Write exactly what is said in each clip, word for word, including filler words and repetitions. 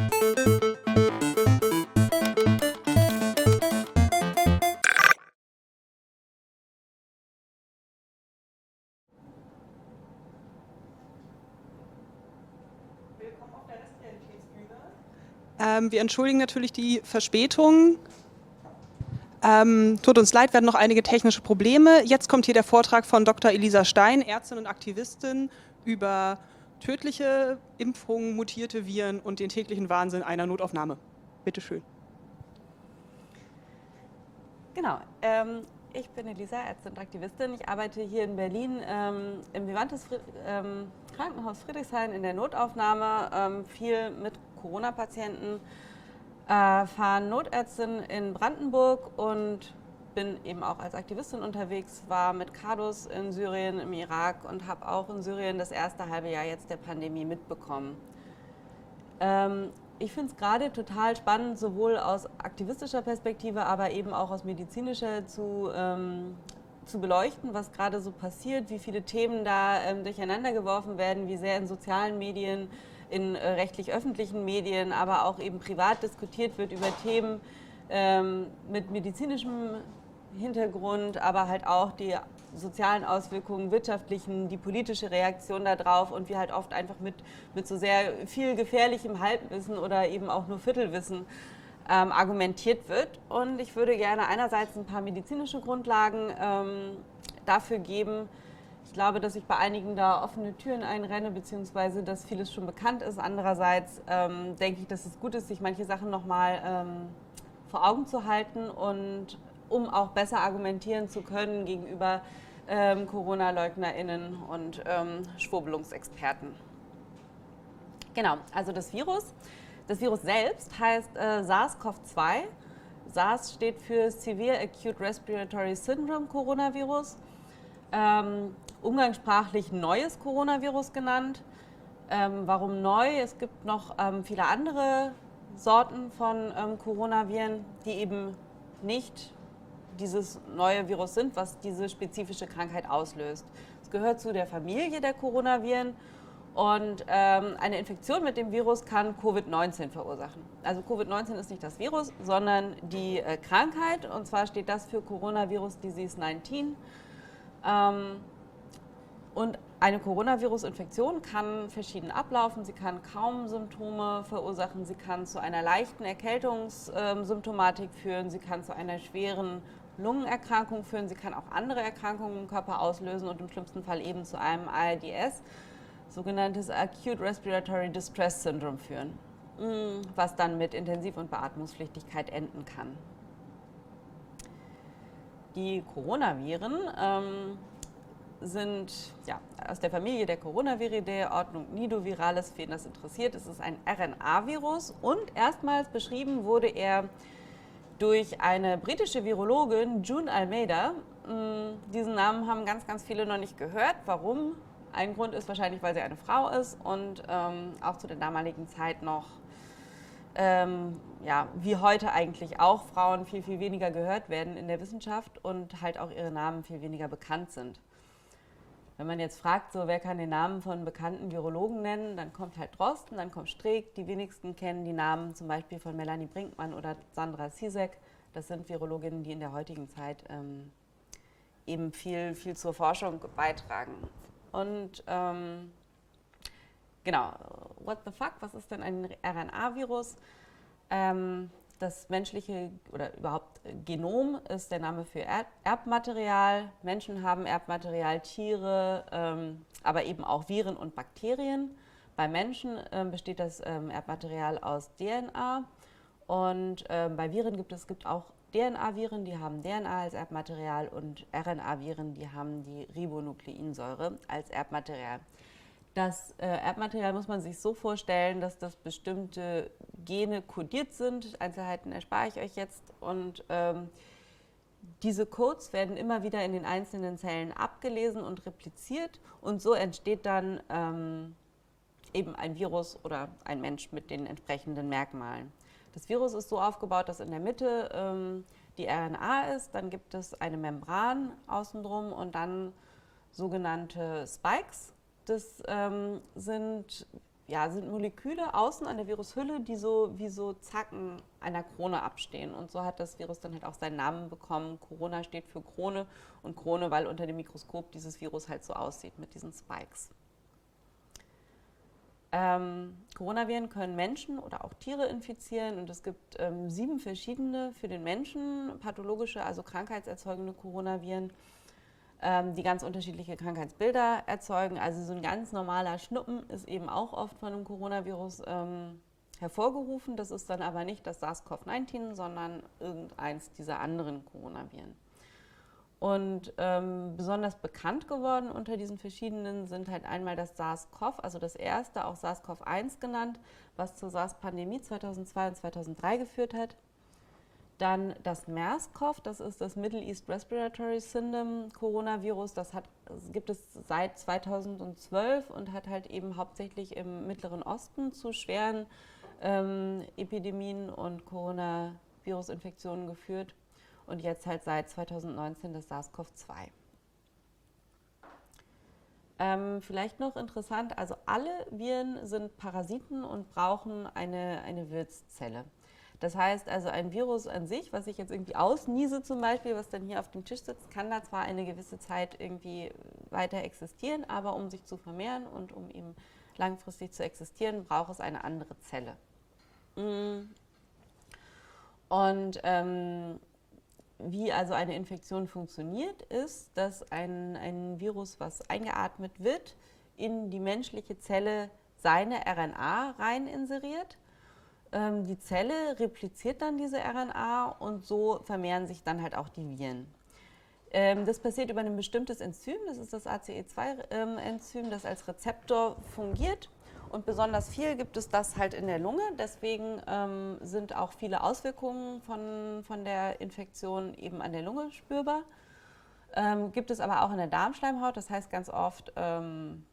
Ähm, wir entschuldigen natürlich die Verspätung. Ähm, tut uns leid, wir hatten noch einige technische Probleme. Jetzt kommt hier der Vortrag von Doktor Elisa Stein, Ärztin und Aktivistin, über tödliche Impfungen, mutierte Viren und den täglichen Wahnsinn einer Notaufnahme. Bitte schön. Genau. Ähm, ich bin Elisa, Ärztin und Aktivistin. Ich arbeite hier in Berlin ähm, im Vivantes Fried ähm, Krankenhaus Friedrichshain in der Notaufnahme, ähm, viel mit Corona-Patienten, äh, fahre Notärztin in Brandenburg und bin eben auch als Aktivistin unterwegs, war mit Kardus in Syrien, im Irak und habe auch in Syrien das erste halbe Jahr jetzt der Pandemie mitbekommen. Ähm, ich finde es gerade total spannend, sowohl aus aktivistischer Perspektive, aber eben auch aus medizinischer zu, ähm, zu beleuchten, was gerade so passiert, wie viele Themen da ähm, durcheinander geworfen werden, wie sehr in sozialen Medien, in äh, rechtlich-öffentlichen Medien, aber auch eben privat diskutiert wird über Themen ähm, mit medizinischem Hintergrund, aber halt auch die sozialen Auswirkungen, wirtschaftlichen, die politische Reaktion darauf und wie halt oft einfach mit, mit so sehr viel gefährlichem Halbwissen oder eben auch nur Viertelwissen ähm, argumentiert wird. Und ich würde gerne einerseits ein paar medizinische Grundlagen ähm, dafür geben. Ich glaube, dass ich bei einigen da offene Türen einrenne, beziehungsweise dass vieles schon bekannt ist. Andererseits ähm, denke ich, dass es gut ist, sich manche Sachen nochmal ähm, vor Augen zu halten und um auch besser argumentieren zu können gegenüber ähm, Corona-LeugnerInnen und ähm, Schwurbelungsexperten. Genau, also das Virus. Das Virus selbst heißt äh, SARS CoV zwei. SARS steht für Severe Acute Respiratory Syndrome Coronavirus. Ähm, umgangssprachlich neues Coronavirus genannt. Ähm, warum neu? Es gibt noch ähm, viele andere Sorten von ähm, Coronaviren, die eben nicht dieses neue Virus sind, was diese spezifische Krankheit auslöst. Es gehört zu der Familie der Coronaviren und ähm, eine Infektion mit dem Virus kann Covid neunzehn verursachen. Also Covid neunzehn ist nicht das Virus, sondern die äh, Krankheit, und zwar steht das für Coronavirus Disease neunzehn. Ähm, und eine Coronavirus-Infektion kann verschieden ablaufen. Sie kann kaum Symptome verursachen. Sie kann zu einer leichten Erkältungssymptomatik führen. Sie kann zu einer schweren Lungenerkrankung führen. Sie kann auch andere Erkrankungen im Körper auslösen und im schlimmsten Fall eben zu einem A R D S, sogenanntes Acute Respiratory Distress Syndrome, führen, was dann mit Intensiv- und Beatmungspflichtigkeit enden kann. Die Coronaviren ähm, sind ja, aus der Familie der Coronaviridae, Ordnung Nidovirales, für wen das interessiert. Es ist ein R N A-Virus und erstmals beschrieben wurde er durch eine britische Virologin, June Almeida. Diesen Namen haben ganz, ganz viele noch nicht gehört. Warum? Ein Grund ist wahrscheinlich, weil sie eine Frau ist und ähm, auch zu der damaligen Zeit noch, ähm, ja, wie heute eigentlich auch, Frauen viel, viel weniger gehört werden in der Wissenschaft und halt auch ihre Namen viel weniger bekannt sind. Wenn man jetzt fragt, so, wer kann den Namen von bekannten Virologen nennen, dann kommt halt Drosten, dann kommt Streeck. Die wenigsten kennen die Namen zum Beispiel von Melanie Brinkmann oder Sandra Zizek. Das sind Virologinnen, die in der heutigen Zeit ähm, eben viel, viel zur Forschung beitragen. Und ähm, genau, what the fuck, was ist denn ein R N A-Virus? Ähm, Das menschliche oder überhaupt Genom ist der Name für Erbmaterial. Menschen haben Erbmaterial, Tiere, ähm, aber eben auch Viren und Bakterien. Bei Menschen ähm, besteht das ähm, Erbmaterial aus D N A und ähm, bei Viren gibt es gibt auch D N A-Viren, die haben D N A als Erbmaterial und R N A-Viren, die haben die Ribonukleinsäure als Erbmaterial. Das äh, Erbmaterial muss man sich so vorstellen, dass das bestimmte Gene kodiert sind. Einzelheiten erspare ich euch jetzt. Und ähm, diese Codes werden immer wieder in den einzelnen Zellen abgelesen und repliziert. Und so entsteht dann ähm, eben ein Virus oder ein Mensch mit den entsprechenden Merkmalen. Das Virus ist so aufgebaut, dass in der Mitte ähm, die R N A ist. Dann gibt es eine Membran außenrum und dann sogenannte Spikes. Das ähm, sind ja, sind Moleküle außen an der Virushülle, die so wie so Zacken einer Krone abstehen. Und so hat das Virus dann halt auch seinen Namen bekommen. Corona steht für Krone und Krone, weil unter dem Mikroskop dieses Virus halt so aussieht mit diesen Spikes. Ähm, Coronaviren können Menschen oder auch Tiere infizieren und es gibt ähm, sieben verschiedene für den Menschen pathologische, also krankheitserzeugende Coronaviren, ähm, die ganz unterschiedliche Krankheitsbilder erzeugen. Also so ein ganz normaler Schnuppen ist eben auch oft von einem Coronavirus ähm, hervorgerufen. Das ist dann aber nicht das SARS-CoV neunzehn, sondern irgendeins dieser anderen Coronaviren. Und ähm, besonders bekannt geworden unter diesen verschiedenen sind halt einmal das SARS-CoV, also das erste, auch SARS-CoV eins genannt, was zur SARS-Pandemie zweitausendzwei und zweitausenddrei geführt hat. Dann das MERS-CoV, das ist das Middle East Respiratory Syndrome Coronavirus, das, hat, das gibt es seit zweitausendzwölf und hat halt eben hauptsächlich im Mittleren Osten zu schweren ähm, Epidemien und Coronavirus-Infektionen geführt. Und jetzt halt seit zweitausendneunzehn das SARS-CoV zwei. Ähm, vielleicht noch interessant, also alle Viren sind Parasiten und brauchen eine, eine Wirtszelle. Das heißt also, ein Virus an sich, was ich jetzt irgendwie ausniese zum Beispiel, was dann hier auf dem Tisch sitzt, kann da zwar eine gewisse Zeit irgendwie weiter existieren, aber um sich zu vermehren und um eben langfristig zu existieren, braucht es eine andere Zelle. Und ähm, wie also eine Infektion funktioniert, ist, dass ein, ein Virus, was eingeatmet wird, in die menschliche Zelle seine R N A rein inseriert. Ähm, die Zelle repliziert dann diese R N A und so vermehren sich dann halt auch die Viren. Ähm, das passiert über ein bestimmtes Enzym, das ist das A C E zwei Enzym, das als Rezeptor fungiert. Und besonders viel gibt es das halt in der Lunge, deswegen ähm, sind auch viele Auswirkungen von, von der Infektion eben an der Lunge spürbar. Ähm, gibt es aber auch in der Darmschleimhaut, das heißt ganz oft ähm,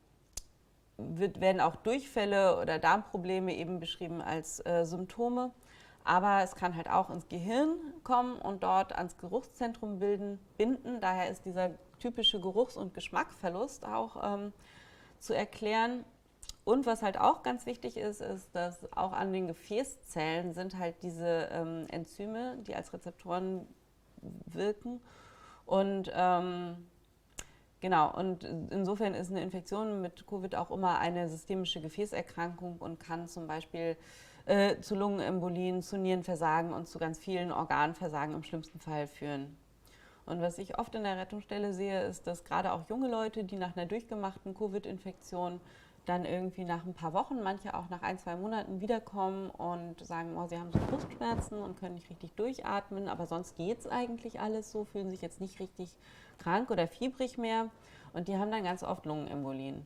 wird, werden auch Durchfälle oder Darmprobleme eben beschrieben als äh, Symptome. Aber es kann halt auch ins Gehirn kommen und dort ans Geruchszentrum bilden, binden. Daher ist dieser typische Geruchs- und Geschmackverlust auch ähm, zu erklären. Und was halt auch ganz wichtig ist, ist, dass auch an den Gefäßzellen sind halt diese ähm, Enzyme, die als Rezeptoren wirken. Und ähm, genau, und insofern ist eine Infektion mit Covid auch immer eine systemische Gefäßerkrankung und kann zum Beispiel äh, zu Lungenembolien, zu Nierenversagen und zu ganz vielen Organversagen im schlimmsten Fall führen. Und was ich oft in der Rettungsstelle sehe, ist, dass gerade auch junge Leute, die nach einer durchgemachten Covid-Infektion dann irgendwie nach ein paar Wochen, manche auch nach ein, zwei Monaten wiederkommen und sagen, oh, sie haben so Brustschmerzen und können nicht richtig durchatmen, aber sonst geht es eigentlich alles so, fühlen sich jetzt nicht richtig krank oder fiebrig mehr und die haben dann ganz oft Lungenembolien.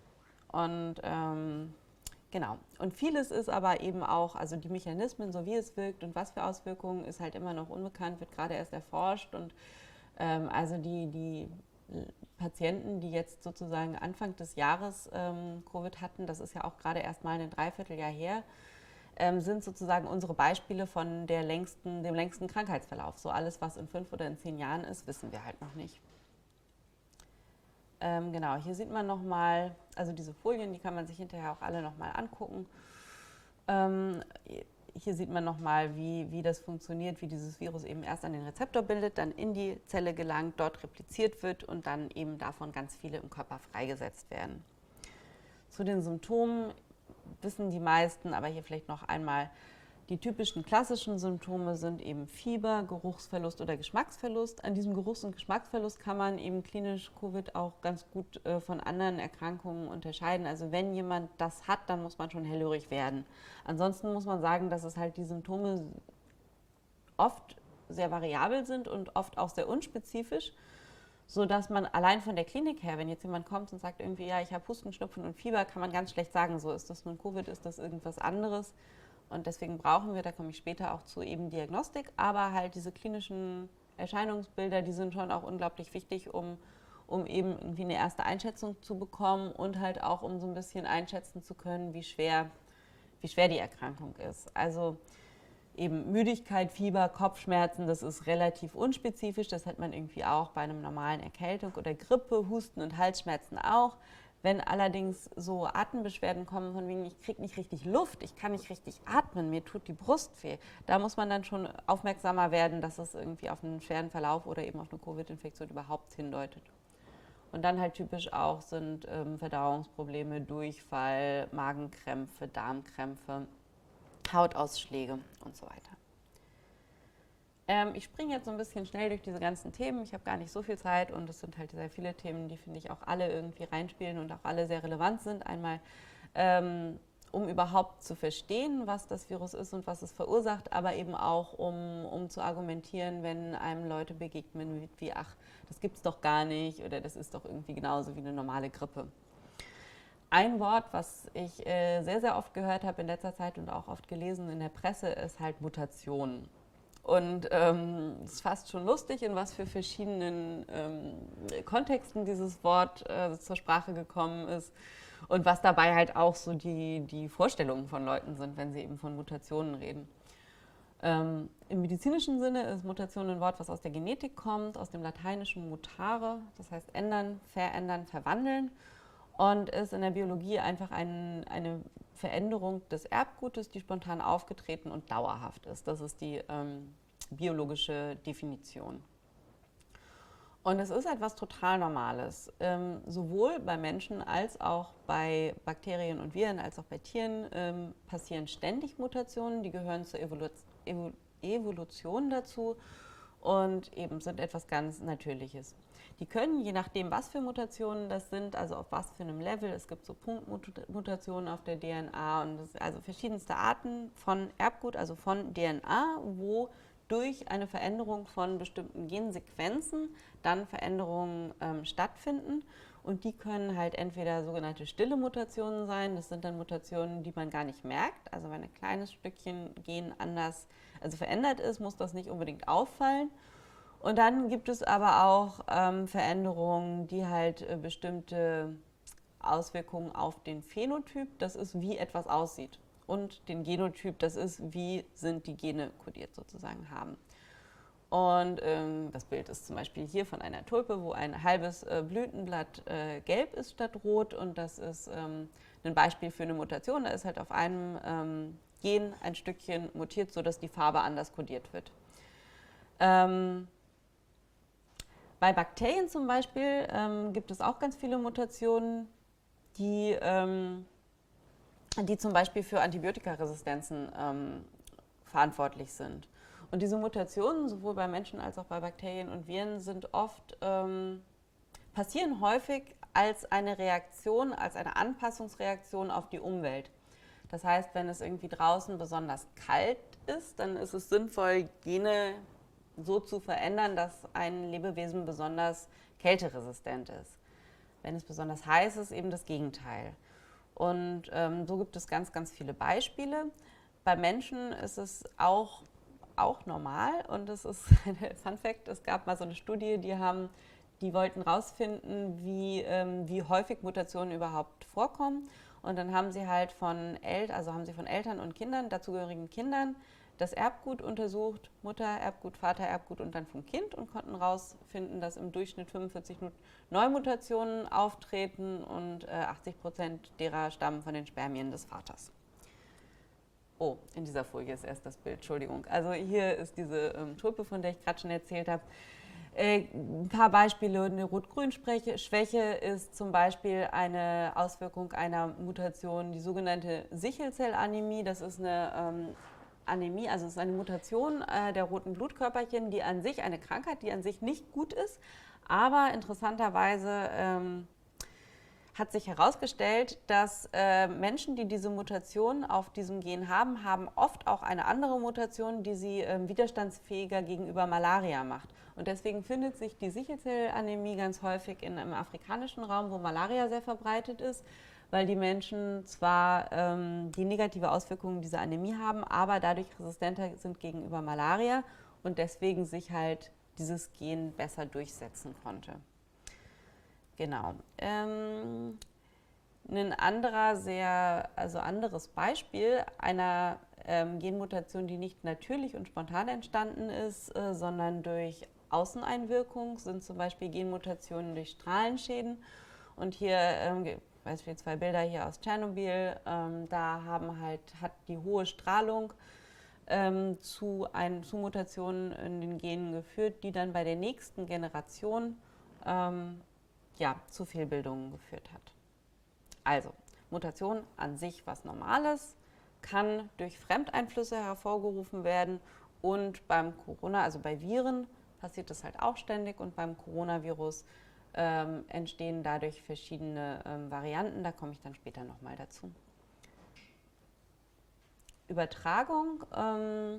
Und ähm, genau, und vieles ist aber eben auch, also die Mechanismen, so wie es wirkt und was für Auswirkungen, ist halt immer noch unbekannt, wird gerade erst erforscht und ähm, also die, die Patienten, die jetzt sozusagen Anfang des Jahres ähm, Covid hatten, das ist ja auch gerade erst mal ein Dreivierteljahr her, ähm, sind sozusagen unsere Beispiele von der längsten, dem längsten Krankheitsverlauf. So alles, was in fünf oder in zehn Jahren ist, wissen wir halt noch nicht. Ähm, genau, hier sieht man nochmal, also diese Folien, die kann man sich hinterher auch alle nochmal angucken. Ähm, Hier sieht man nochmal, wie, wie das funktioniert, wie dieses Virus eben erst an den Rezeptor bildet, dann in die Zelle gelangt, dort repliziert wird und dann eben davon ganz viele im Körper freigesetzt werden. Zu den Symptomen wissen die meisten, aber hier vielleicht noch einmal, die typischen klassischen Symptome sind eben Fieber, Geruchsverlust oder Geschmacksverlust. An diesem Geruchs- und Geschmacksverlust kann man eben klinisch Covid auch ganz gut äh, von anderen Erkrankungen unterscheiden. Also wenn jemand das hat, dann muss man schon hellhörig werden. Ansonsten muss man sagen, dass es halt die Symptome oft sehr variabel sind und oft auch sehr unspezifisch, sodass man allein von der Klinik her, wenn jetzt jemand kommt und sagt irgendwie, ja, ich habe Husten, Schnupfen und Fieber, kann man ganz schlecht sagen, so ist das nun Covid, ist das irgendwas anderes. Und deswegen brauchen wir, da komme ich später auch zu, eben Diagnostik, aber halt diese klinischen Erscheinungsbilder, die sind schon auch unglaublich wichtig, um, um eben irgendwie eine erste Einschätzung zu bekommen und halt auch, um so ein bisschen einschätzen zu können, wie schwer, wie schwer die Erkrankung ist. Also eben Müdigkeit, Fieber, Kopfschmerzen, das ist relativ unspezifisch, das hat man irgendwie auch bei einem normalen Erkältung oder Grippe, Husten und Halsschmerzen auch. Wenn allerdings so Atembeschwerden kommen, von wegen, ich kriege nicht richtig Luft, ich kann nicht richtig atmen, mir tut die Brust weh, da muss man dann schon aufmerksamer werden, dass es irgendwie auf einen schweren Verlauf oder eben auf eine Covid-Infektion überhaupt hindeutet. Und dann halt typisch auch sind ähm, Verdauungsprobleme, Durchfall, Magenkrämpfe, Darmkrämpfe, Hautausschläge und so weiter. Ähm, ich springe jetzt so ein bisschen schnell durch diese ganzen Themen. Ich habe gar nicht so viel Zeit und es sind halt sehr viele Themen, die, finde ich, auch alle irgendwie reinspielen und auch alle sehr relevant sind. Einmal, ähm, um überhaupt zu verstehen, was das Virus ist und was es verursacht, aber eben auch, um, um zu argumentieren, wenn einem Leute begegnen wie, wie ach, das gibt es doch gar nicht oder das ist doch irgendwie genauso wie eine normale Grippe. Ein Wort, was ich äh, sehr, sehr oft gehört habe in letzter Zeit und auch oft gelesen in der Presse, ist halt Mutation. Und ähm, es ist fast schon lustig, in was für verschiedenen ähm, Kontexten dieses Wort äh, zur Sprache gekommen ist und was dabei halt auch so die, die Vorstellungen von Leuten sind, wenn sie eben von Mutationen reden. Ähm, Im medizinischen Sinne ist Mutation ein Wort, was aus der Genetik kommt, aus dem lateinischen mutare, das heißt ändern, verändern, verwandeln, und ist in der Biologie einfach ein, eine Veränderung des Erbgutes, die spontan aufgetreten und dauerhaft ist. Das ist die ähm, biologische Definition. Und es ist etwas total Normales. Ähm, sowohl bei Menschen als auch bei Bakterien und Viren, als auch bei Tieren ähm, passieren ständig Mutationen, die gehören zur Evolu Evo Evolution dazu und eben sind etwas ganz Natürliches. Die können, je nachdem, was für Mutationen das sind, also auf was für einem Level, es gibt so Punktmutationen auf der D N A und das, also verschiedenste Arten von Erbgut, also von D N A, wo durch eine Veränderung von bestimmten Gensequenzen dann Veränderungen ähm, stattfinden. Und die können halt entweder sogenannte stille Mutationen sein, das sind dann Mutationen, die man gar nicht merkt. Also wenn ein kleines Stückchen Gen anders, also verändert ist, muss das nicht unbedingt auffallen. Und dann gibt es aber auch ähm, Veränderungen, die halt äh, bestimmte Auswirkungen auf den Phänotyp, das ist, wie etwas aussieht. Und den Genotyp, das ist, wie sind die Gene kodiert sozusagen haben. Und ähm, das Bild ist zum Beispiel hier von einer Tulpe, wo ein halbes äh, Blütenblatt äh, gelb ist statt rot. Und das ist ähm, ein Beispiel für eine Mutation. Da ist halt auf einem ähm, Gen ein Stückchen mutiert, sodass die Farbe anders kodiert wird. Ähm, bei Bakterien zum Beispiel ähm, gibt es auch ganz viele Mutationen, die, ähm, die zum Beispiel für Antibiotikaresistenzen ähm, verantwortlich sind. Und diese Mutationen, sowohl bei Menschen als auch bei Bakterien und Viren, sind oft, ähm, passieren häufig als eine Reaktion, als eine Anpassungsreaktion auf die Umwelt. Das heißt, wenn es irgendwie draußen besonders kalt ist, dann ist es sinnvoll, Gene so zu verändern, dass ein Lebewesen besonders kälteresistent ist. Wenn es besonders heiß ist, eben das Gegenteil. Und ähm, so gibt es ganz, ganz viele Beispiele. Bei Menschen ist es auch auch normal und es ist ein Fun Fact, es gab mal so eine Studie, die haben, die wollten rausfinden, wie, ähm, wie häufig Mutationen überhaupt vorkommen, und dann haben sie halt von El also haben sie von Eltern und Kindern, dazugehörigen Kindern, das Erbgut untersucht, Mutter-Erbgut, Vater-Erbgut und dann vom Kind, und konnten rausfinden, dass im Durchschnitt fünfundvierzig Neumutationen auftreten und äh, achtzig Prozent derer stammen von den Spermien des Vaters. Oh, in dieser Folie ist erst das Bild, Entschuldigung. Also hier ist diese ähm, Tulpe, von der ich gerade schon erzählt habe. Äh, ein paar Beispiele. Eine Rot-Grün-Schwäche ist zum Beispiel eine Auswirkung einer Mutation, die sogenannte Sichelzellanämie. Das ist eine ähm, Anämie, also es ist eine Mutation äh, der roten Blutkörperchen, die an sich eine Krankheit, die an sich nicht gut ist, aber interessanterweise ähm, hat sich herausgestellt, dass äh, Menschen, die diese Mutation auf diesem Gen haben, haben oft auch eine andere Mutation, die sie äh, widerstandsfähiger gegenüber Malaria macht. Und deswegen findet sich die Sichelzellanämie ganz häufig in, im afrikanischen Raum, wo Malaria sehr verbreitet ist, weil die Menschen zwar ähm, die negative Auswirkungen dieser Anämie haben, aber dadurch resistenter sind gegenüber Malaria und deswegen sich halt dieses Gen besser durchsetzen konnte. Genau. Ähm, ein anderer sehr, also anderes Beispiel einer ähm, Genmutation, die nicht natürlich und spontan entstanden ist, äh, sondern durch Außeneinwirkung, sind zum Beispiel Genmutationen durch Strahlenschäden. Und hier ähm, beispielsweise Bilder hier aus Tschernobyl. Ähm, da haben halt, hat die hohe Strahlung ähm, zu, ein, zu Mutationen in den Genen geführt, die dann bei der nächsten Generation ähm, ja, zu Fehlbildungen geführt hat. Also, Mutation an sich was Normales, kann durch Fremdeinflüsse hervorgerufen werden und beim Corona, also bei Viren, passiert das halt auch ständig und beim Coronavirus ähm, entstehen dadurch verschiedene ähm, Varianten, da komme ich dann später nochmal dazu. Übertragung, ähm,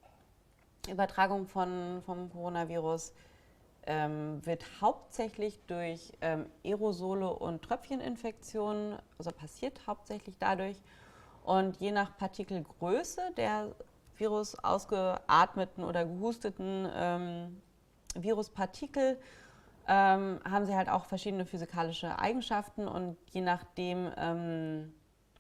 Übertragung von, vom Coronavirus ähm, wird hauptsächlich durch ähm, Aerosole und Tröpfcheninfektionen, also passiert hauptsächlich dadurch. Und je nach Partikelgröße der Virus ausgeatmeten oder gehusteten ähm, Viruspartikel ähm, haben sie halt auch verschiedene physikalische Eigenschaften und je nachdem ähm,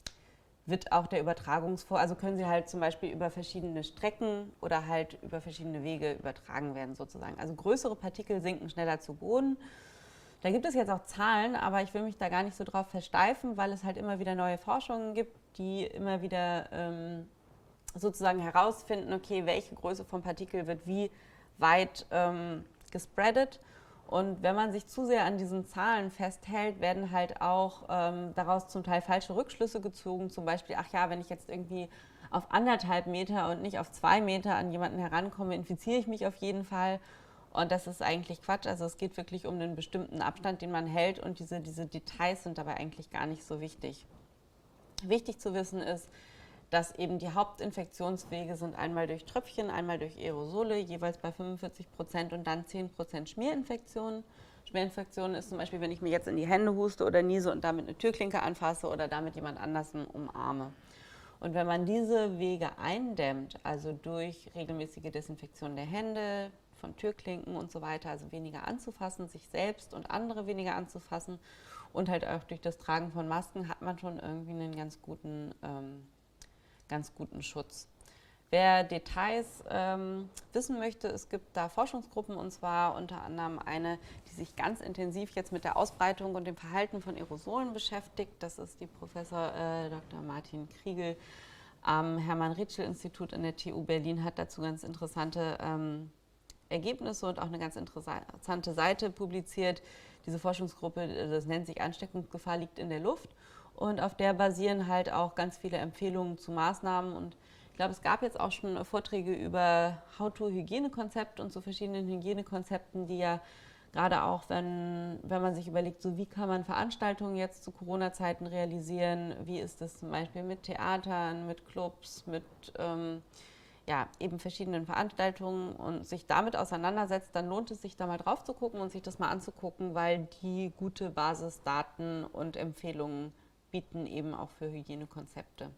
wird auch der Übertragungsvor, also können sie halt zum Beispiel über verschiedene Strecken oder halt über verschiedene Wege übertragen werden sozusagen. Also größere Partikel sinken schneller zu Boden. Da gibt es jetzt auch Zahlen, aber ich will mich da gar nicht so drauf versteifen, weil es halt immer wieder neue Forschungen gibt, die immer wieder ähm, sozusagen herausfinden, okay, welche Größe von Partikel wird wie weit ähm, gespreadet. Und wenn man sich zu sehr an diesen Zahlen festhält, werden halt auch ähm, daraus zum Teil falsche Rückschlüsse gezogen. Zum Beispiel, ach ja, wenn ich jetzt irgendwie auf anderthalb Meter und nicht auf zwei Meter an jemanden herankomme, infiziere ich mich auf jeden Fall. Und das ist eigentlich Quatsch. Also es geht wirklich um einen bestimmten Abstand, den man hält. Und diese, diese Details sind dabei eigentlich gar nicht so wichtig. Wichtig zu wissen ist, dass eben die Hauptinfektionswege sind einmal durch Tröpfchen, einmal durch Aerosole, jeweils bei fünfundvierzig Prozent und dann zehn Prozent Schmierinfektionen. Schmierinfektionen ist zum Beispiel, wenn ich mir jetzt in die Hände huste oder niese und damit eine Türklinke anfasse oder damit jemand anders umarme. Und wenn man diese Wege eindämmt, also durch regelmäßige Desinfektion der Hände, von Türklinken und so weiter, also weniger anzufassen, sich selbst und andere weniger anzufassen und halt auch durch das Tragen von Masken hat man schon irgendwie einen ganz guten ähm, ganz guten Schutz. Wer Details ähm, wissen möchte, es gibt da Forschungsgruppen und zwar unter anderem eine, die sich ganz intensiv jetzt mit der Ausbreitung und dem Verhalten von Aerosolen beschäftigt. Das ist die Professor äh, Doktor Martin Kriegel am Hermann-Ritschl-Institut in der T U Berlin, hat dazu ganz interessante ähm, Ergebnisse und auch eine ganz interessante Seite publiziert. Diese Forschungsgruppe, das nennt sich Ansteckungsgefahr liegt in der Luft. Und auf der basieren halt auch ganz viele Empfehlungen zu Maßnahmen. Und ich glaube, es gab jetzt auch schon Vorträge über How-to-Hygienekonzept und zu verschiedenen Hygienekonzepten, die ja gerade auch, wenn, wenn man sich überlegt, so wie kann man Veranstaltungen jetzt zu Corona-Zeiten realisieren, wie ist das zum Beispiel mit Theatern, mit Clubs, mit ähm, ja, eben verschiedenen Veranstaltungen und sich damit auseinandersetzt, dann lohnt es sich da mal drauf zu gucken und sich das mal anzugucken, weil die gute Basisdaten und Empfehlungen bieten eben auch für Hygienekonzepte.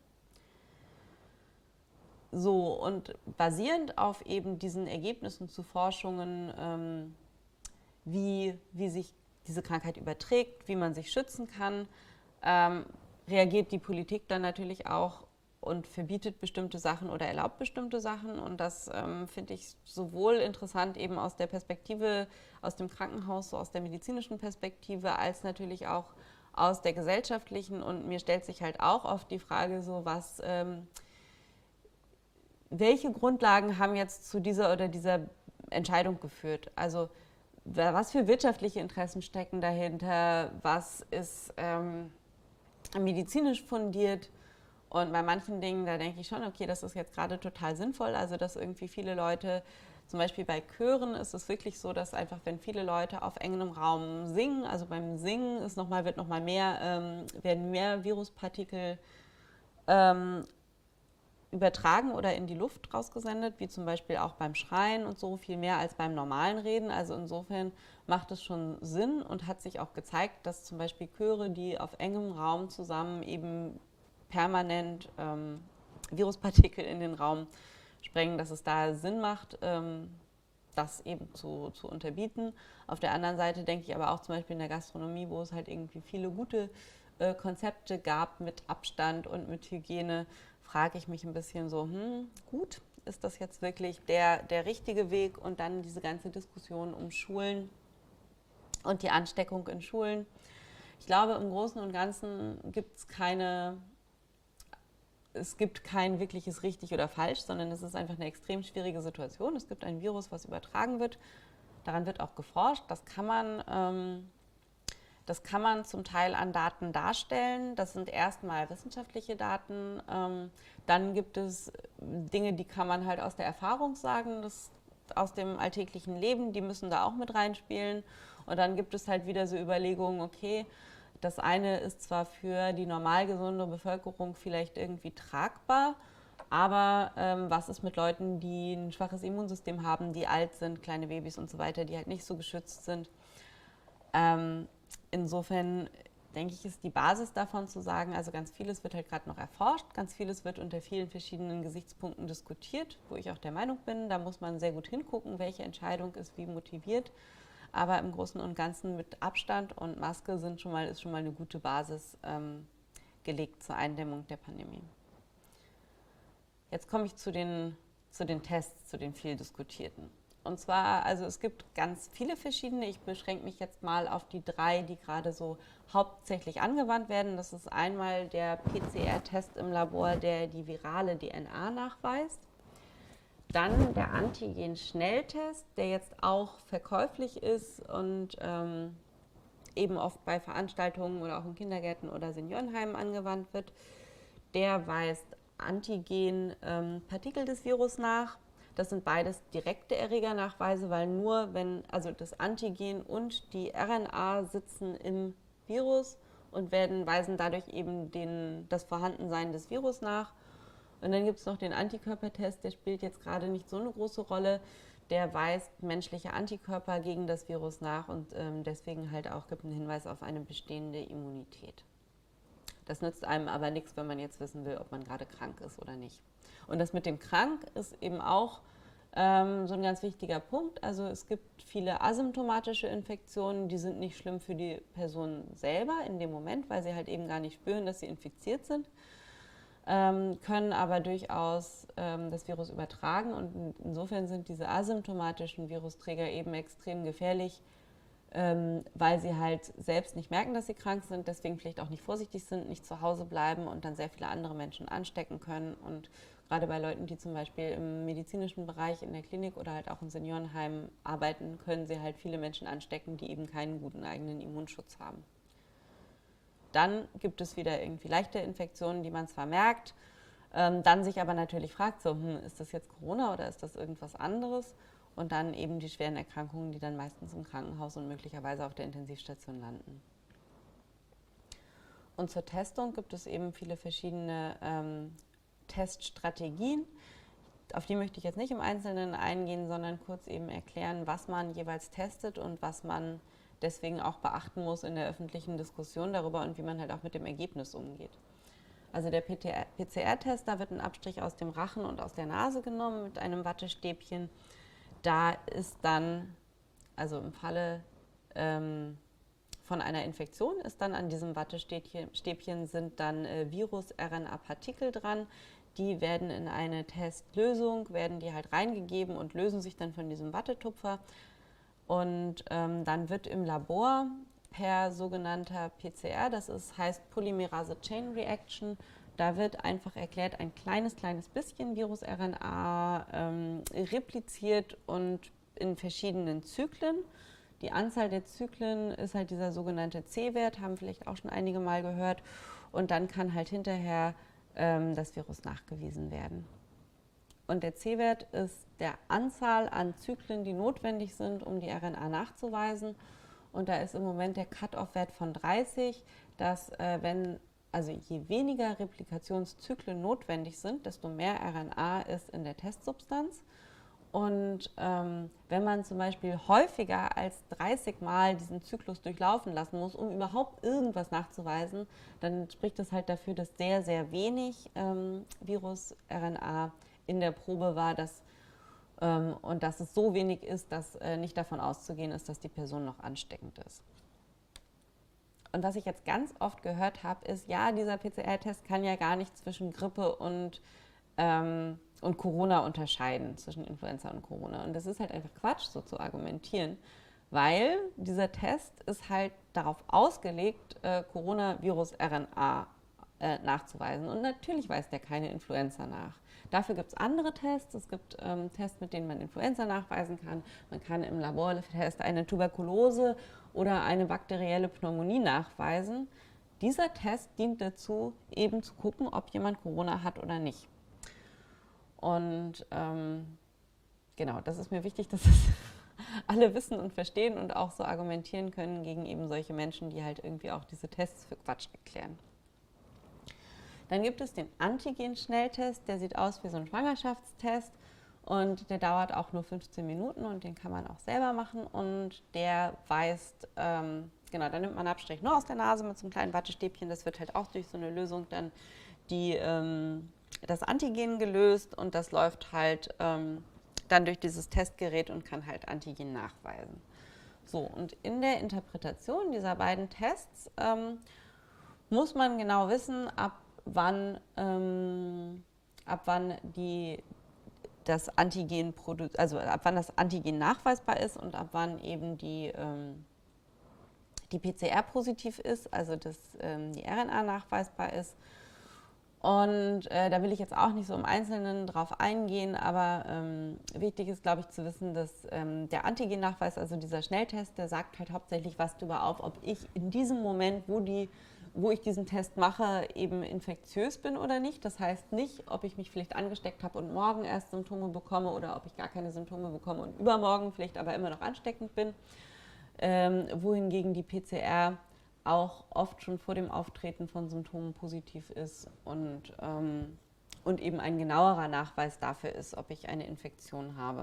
So, und basierend auf eben diesen Ergebnissen zu Forschungen, ähm, wie, wie sich diese Krankheit überträgt, wie man sich schützen kann, ähm, reagiert die Politik dann natürlich auch und verbietet bestimmte Sachen oder erlaubt bestimmte Sachen. Und das ähm, finde ich sowohl interessant eben aus der Perspektive, aus dem Krankenhaus, so aus der medizinischen Perspektive, als natürlich auch aus der gesellschaftlichen. Und mir stellt sich halt auch oft die Frage so, was, ähm, welche Grundlagen haben jetzt zu dieser oder dieser Entscheidung geführt? Also was für wirtschaftliche Interessen stecken dahinter? Was ist ähm, medizinisch fundiert? Und bei manchen Dingen, da denke ich schon, okay, das ist jetzt gerade total sinnvoll. Also dass irgendwie viele Leute, zum Beispiel bei Chören ist es wirklich so, dass einfach, wenn viele Leute auf engem Raum singen, also beim Singen ist noch mal, wird nochmal mehr, ähm, werden mehr Viruspartikel ähm, übertragen oder in die Luft rausgesendet, wie zum Beispiel auch beim Schreien und so, viel mehr als beim normalen Reden. Also insofern macht es schon Sinn und hat sich auch gezeigt, dass zum Beispiel Chöre, die auf engem Raum zusammen eben permanent ähm, Viruspartikel in den Raum sprengen, dass es da Sinn macht, ähm, das eben zu, zu unterbieten. Auf der anderen Seite denke ich aber auch zum Beispiel in der Gastronomie, wo es halt irgendwie viele gute äh, Konzepte gab mit Abstand und mit Hygiene, frage ich mich ein bisschen so, hm, gut, ist das jetzt wirklich der, der richtige Weg? Und dann diese ganze Diskussion um Schulen und die Ansteckung in Schulen. Ich glaube, im Großen und Ganzen gibt es keine, es gibt kein wirkliches richtig oder falsch, sondern es ist einfach eine extrem schwierige Situation. Es gibt ein Virus, was übertragen wird. Daran wird auch geforscht. Das kann man, ähm, das kann man zum Teil an Daten darstellen. Das sind erstmal wissenschaftliche Daten. Ähm, dann gibt es Dinge, die kann man halt aus der Erfahrung sagen, das, aus dem alltäglichen Leben. Die müssen da auch mit reinspielen. Und dann gibt es halt wieder so Überlegungen, okay, das eine ist zwar für die normal gesunde Bevölkerung vielleicht irgendwie tragbar, aber ähm, was ist mit Leuten, die ein schwaches Immunsystem haben, die alt sind, kleine Babys und so weiter, die halt nicht so geschützt sind? Ähm, insofern denke ich, ist die Basis davon zu sagen, also ganz vieles wird halt gerade noch erforscht, ganz vieles wird unter vielen verschiedenen Gesichtspunkten diskutiert, wo ich auch der Meinung bin, da muss man sehr gut hingucken, welche Entscheidung ist wie motiviert. Aber im Großen und Ganzen mit Abstand und Maske sind schon mal, ist schon mal eine gute Basis ähm, gelegt zur Eindämmung der Pandemie. Jetzt komme ich zu den, zu den Tests, zu den viel diskutierten. Und zwar, also es gibt ganz viele verschiedene. Ich beschränke mich jetzt mal auf die drei, die gerade so hauptsächlich angewandt werden. Das ist einmal der P C R-Test im Labor, der die virale D N A nachweist. Dann der Antigen-Schnelltest, der jetzt auch verkäuflich ist und ähm, eben oft bei Veranstaltungen oder auch in Kindergärten oder Seniorenheimen angewandt wird. Der weist Antigen-Partikel ähm, des Virus nach. Das sind beides direkte Erregernachweise, weil nur wenn, also das Antigen und die R N A sitzen im Virus und werden, weisen dadurch eben den, das Vorhandensein des Virus nach. Und dann gibt es noch den Antikörpertest, der spielt jetzt gerade nicht so eine große Rolle. Der weist menschliche Antikörper gegen das Virus nach und ähm, deswegen halt auch gibt einen Hinweis auf eine bestehende Immunität. Das nützt einem aber nichts, wenn man jetzt wissen will, ob man gerade krank ist oder nicht. Und das mit dem Krank ist eben auch ähm, so ein ganz wichtiger Punkt. Also es gibt viele asymptomatische Infektionen, die sind nicht schlimm für die Person selber in dem Moment, weil sie halt eben gar nicht spüren, dass sie infiziert sind. Ähm, können aber durchaus ähm, das Virus übertragen und insofern sind diese asymptomatischen Virusträger eben extrem gefährlich, ähm, weil sie halt selbst nicht merken, dass sie krank sind, deswegen vielleicht auch nicht vorsichtig sind, nicht zu Hause bleiben und dann sehr viele andere Menschen anstecken können. Und gerade bei Leuten, die zum Beispiel im medizinischen Bereich in der Klinik oder halt auch in Seniorenheimen arbeiten, können sie halt viele Menschen anstecken, die eben keinen guten eigenen Immunschutz haben. Dann gibt es wieder irgendwie leichte Infektionen, die man zwar merkt, ähm, dann sich aber natürlich fragt, so, hm, ist das jetzt Corona oder ist das irgendwas anderes? Und dann eben die schweren Erkrankungen, die dann meistens im Krankenhaus und möglicherweise auf der Intensivstation landen. Und zur Testung gibt es eben viele verschiedene ähm, Teststrategien. Auf die möchte ich jetzt nicht im Einzelnen eingehen, sondern kurz eben erklären, was man jeweils testet und was man deswegen auch beachten muss in der öffentlichen Diskussion darüber und wie man halt auch mit dem Ergebnis umgeht. Also der P C R-Test, da wird ein Abstrich aus dem Rachen und aus der Nase genommen mit einem Wattestäbchen. Da ist dann, also im Falle ähm, von einer Infektion, ist dann an diesem Wattestäbchen sind dann äh, Virus-R N A-Partikel dran. Die werden in eine Testlösung, werden die halt reingegeben und lösen sich dann von diesem Wattetupfer. Und ähm, dann wird im Labor per sogenannter P C R, das ist, heißt Polymerase Chain Reaction, da wird einfach erklärt, ein kleines, kleines bisschen Virus-R N A ähm, repliziert und in verschiedenen Zyklen. Die Anzahl der Zyklen ist halt dieser sogenannte C-Wert, haben vielleicht auch schon einige Mal gehört. Und dann kann halt hinterher ähm, das Virus nachgewiesen werden. Und der C-Wert ist der Anzahl an Zyklen, die notwendig sind, um die R N A nachzuweisen. Und da ist im Moment der Cut-off-Wert von dreißig, dass äh, wenn, also je weniger Replikationszyklen notwendig sind, desto mehr R N A ist in der Testsubstanz. Und ähm, wenn man zum Beispiel häufiger als dreißig Mal diesen Zyklus durchlaufen lassen muss, um überhaupt irgendwas nachzuweisen, dann spricht das halt dafür, dass sehr, sehr wenig ähm, Virus-R N A in der Probe war, dass, ähm, und dass es so wenig ist, dass äh, nicht davon auszugehen ist, dass die Person noch ansteckend ist. Und was ich jetzt ganz oft gehört habe, ist, ja, dieser P C R-Test kann ja gar nicht zwischen Grippe und, ähm, und Corona unterscheiden, zwischen Influenza und Corona. Und das ist halt einfach Quatsch, so zu argumentieren, weil dieser Test ist halt darauf ausgelegt, äh, Coronavirus-R N A äh, nachzuweisen. Und natürlich weist der keine Influenza nach. Dafür gibt es andere Tests. Es gibt ähm, Tests, mit denen man Influenza nachweisen kann. Man kann im Labortest eine Tuberkulose oder eine bakterielle Pneumonie nachweisen. Dieser Test dient dazu, eben zu gucken, ob jemand Corona hat oder nicht. Und ähm, genau, das ist mir wichtig, dass es alle wissen und verstehen und auch so argumentieren können gegen eben solche Menschen, die halt irgendwie auch diese Tests für Quatsch erklären. Dann gibt es den Antigen-Schnelltest, der sieht aus wie so ein Schwangerschaftstest und der dauert auch nur fünfzehn Minuten und den kann man auch selber machen und der weist, ähm, genau, da nimmt man Abstrich nur aus der Nase mit so einem kleinen Wattestäbchen, das wird halt auch durch so eine Lösung dann die, ähm, das Antigen gelöst und das läuft halt ähm, dann durch dieses Testgerät und kann halt Antigen nachweisen. So, und in der Interpretation dieser beiden Tests ähm, muss man genau wissen, ab wann, ähm, ab wann die, das Antigen also ab wann das Antigen nachweisbar ist und ab wann eben die, ähm, die P C R positiv ist, also dass ähm, die R N A nachweisbar ist. Und äh, da will ich jetzt auch nicht so im Einzelnen drauf eingehen, aber ähm, wichtig ist, glaube ich, zu wissen, dass ähm, der Antigen-Nachweis, also dieser Schnelltest, der sagt halt hauptsächlich was darüber auf, ob ich in diesem Moment, wo, die, wo ich diesen Test mache, eben infektiös bin oder nicht. Das heißt nicht, ob ich mich vielleicht angesteckt habe und morgen erst Symptome bekomme oder ob ich gar keine Symptome bekomme und übermorgen vielleicht aber immer noch ansteckend bin. Ähm, wohingegen die P C R auch oft schon vor dem Auftreten von Symptomen positiv ist und, ähm, und eben ein genauerer Nachweis dafür ist, ob ich eine Infektion habe.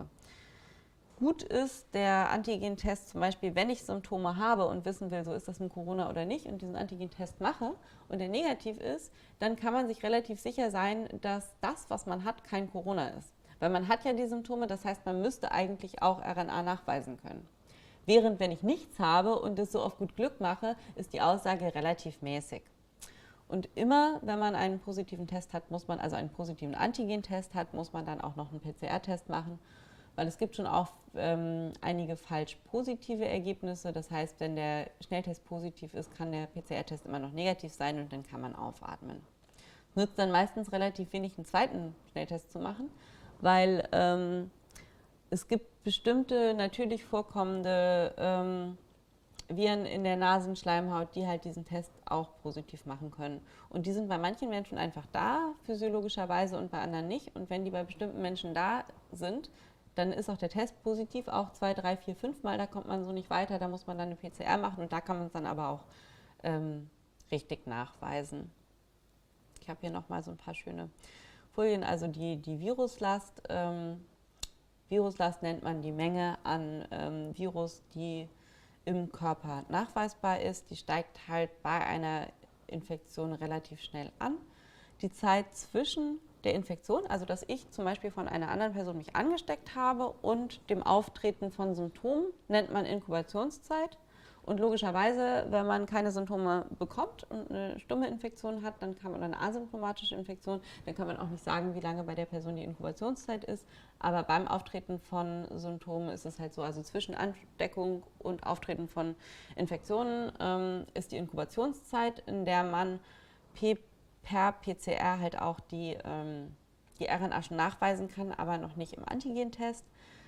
Gut ist der Antigentest zum Beispiel, wenn ich Symptome habe und wissen will, so ist das mit Corona oder nicht und diesen Antigentest mache und der negativ ist, dann kann man sich relativ sicher sein, dass das, was man hat, kein Corona ist. Weil man hat ja die Symptome, das heißt, man müsste eigentlich auch R N A nachweisen können. Während, wenn ich nichts habe und es so auf gut Glück mache, ist die Aussage relativ mäßig. Und immer, wenn man einen positiven Test hat, muss man, also einen positiven Antigentest hat, muss man dann auch noch einen P C R-Test machen, weil es gibt schon auch ähm, einige falsch positive Ergebnisse. Das heißt, wenn der Schnelltest positiv ist, kann der P C R-Test immer noch negativ sein und dann kann man aufatmen. Es nützt dann meistens relativ wenig, einen zweiten Schnelltest zu machen, weil ähm, es gibt bestimmte natürlich vorkommende ähm, Viren in der Nasenschleimhaut, die halt diesen Test auch positiv machen können. Und die sind bei manchen Menschen einfach da, physiologischerweise, und bei anderen nicht. Und wenn die bei bestimmten Menschen da sind, dann ist auch der Test positiv, auch zwei, drei, vier, fünf Mal, da kommt man so nicht weiter, da muss man dann eine P C R machen und da kann man es dann aber auch ähm, richtig nachweisen. Ich habe hier nochmal so ein paar schöne Folien, also die, die Viruslast. Ähm, Viruslast nennt man die Menge an ähm, Virus, die im Körper nachweisbar ist. Die steigt halt bei einer Infektion relativ schnell an. Die Zeit zwischen der Infektion, also dass ich zum Beispiel von einer anderen Person mich angesteckt habe und dem Auftreten von Symptomen, nennt man Inkubationszeit. Und logischerweise, wenn man keine Symptome bekommt und eine stumme Infektion hat, dann kann man eine asymptomatische Infektion, dann kann man auch nicht sagen, wie lange bei der Person die Inkubationszeit ist. Aber beim Auftreten von Symptomen ist es halt so, also zwischen Ansteckung und Auftreten von Infektionen ähm, ist die Inkubationszeit, in der man P per P C R halt auch die, ähm, die R N A schon nachweisen kann, aber noch nicht im Antigentest.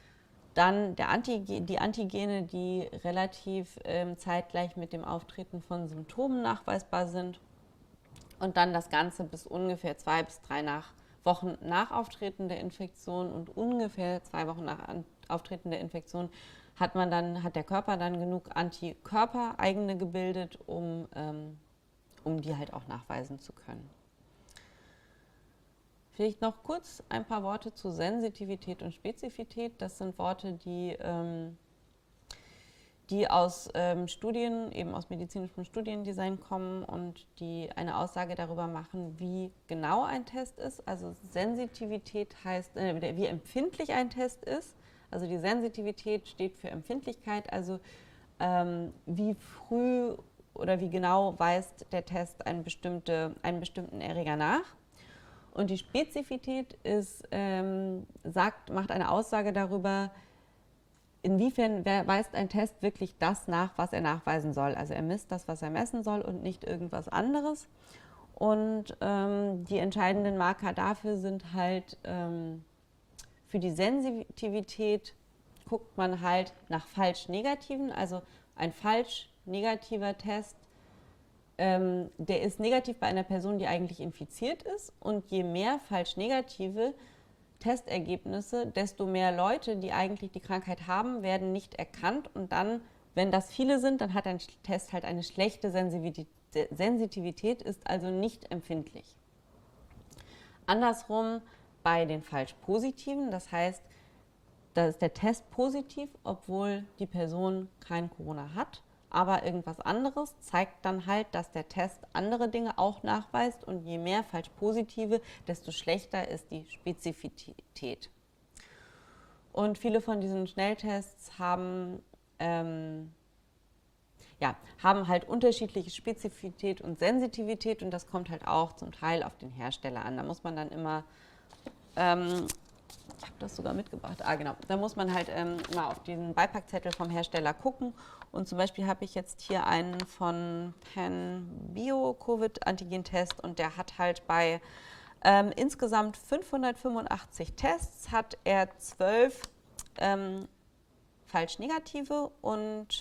Dann der Antigen, die Antigene, die relativ ähm, zeitgleich mit dem Auftreten von Symptomen nachweisbar sind. Und dann das Ganze bis ungefähr zwei bis drei nach Wochen nach Auftreten der Infektion und ungefähr zwei Wochen nach Auftreten der Infektion hat man dann, hat der Körper dann genug Antikörper eigene gebildet, um, ähm, um die halt auch nachweisen zu können. Vielleicht noch kurz ein paar Worte zu Sensitivität und Spezifität. Das sind Worte, die, ähm, die aus ähm, Studien, eben aus medizinischem Studiendesign kommen und die eine Aussage darüber machen, wie genau ein Test ist. Also Sensitivität heißt, äh, wie empfindlich ein Test ist. Also die Sensitivität steht für Empfindlichkeit, also ähm, wie früh oder wie genau weist der Test einen, bestimmte, einen bestimmten Erreger nach. Und die Spezifität ist, ähm, sagt, macht eine Aussage darüber, inwiefern weist ein Test wirklich das nach, was er nachweisen soll. Also er misst das, was er messen soll und nicht irgendwas anderes. Und ähm, die entscheidenden Marker dafür sind halt ähm, für die Sensitivität guckt man halt nach falsch-negativen, also ein falsch-negativer Test, ähm, der ist negativ bei einer Person, die eigentlich infiziert ist, und je mehr falsch-negative Testergebnisse, desto mehr Leute, die eigentlich die Krankheit haben, werden nicht erkannt, und dann, wenn das viele sind, dann hat ein Test halt eine schlechte Sensitivität, ist also nicht empfindlich. Andersrum bei den falsch-positiven, das heißt, da ist der Test positiv, obwohl die Person kein Corona hat, aber irgendwas anderes zeigt dann halt, dass der Test andere Dinge auch nachweist, und je mehr falsch-positive, desto schlechter ist die Spezifität. Und viele von diesen Schnelltests haben, ähm, ja, haben halt unterschiedliche Spezifität und Sensitivität, und das kommt halt auch zum Teil auf den Hersteller an. Da muss man dann immer... Ähm, Ich habe das sogar mitgebracht. Ah, genau. Da muss man halt ähm, mal auf diesen Beipackzettel vom Hersteller gucken. Und zum Beispiel habe ich jetzt hier einen von Panbio Covid-Antigen-Test, und der hat halt bei ähm, insgesamt fünfhundertfünfundachtzig Tests hat er zwölf ähm, falsch-negative und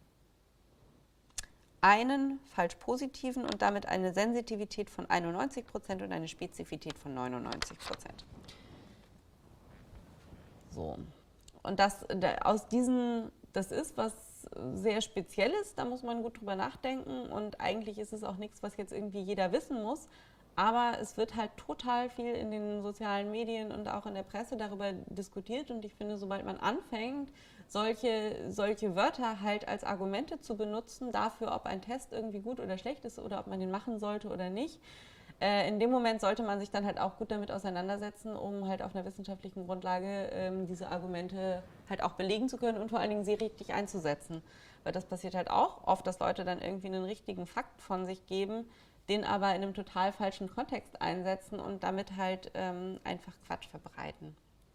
einen falsch-positiven und damit eine Sensitivität von einundneunzig Prozent und eine Spezifität von neunundneunzig Prozent. So. Und das, aus diesen, das ist was sehr Spezielles, da muss man gut drüber nachdenken, und eigentlich ist es auch nichts, was jetzt irgendwie jeder wissen muss, aber es wird halt total viel in den sozialen Medien und auch in der Presse darüber diskutiert, und ich finde, sobald man anfängt, solche, solche Wörter halt als Argumente zu benutzen dafür, ob ein Test irgendwie gut oder schlecht ist oder ob man den machen sollte oder nicht, in dem Moment sollte man sich dann halt auch gut damit auseinandersetzen, um halt auf einer wissenschaftlichen Grundlage ähm, diese Argumente halt auch belegen zu können und vor allen Dingen sie richtig einzusetzen. Weil das passiert halt auch oft, dass Leute dann irgendwie einen richtigen Fakt von sich geben, den aber in einem total falschen Kontext einsetzen und damit halt ähm, einfach Quatsch verbreiten.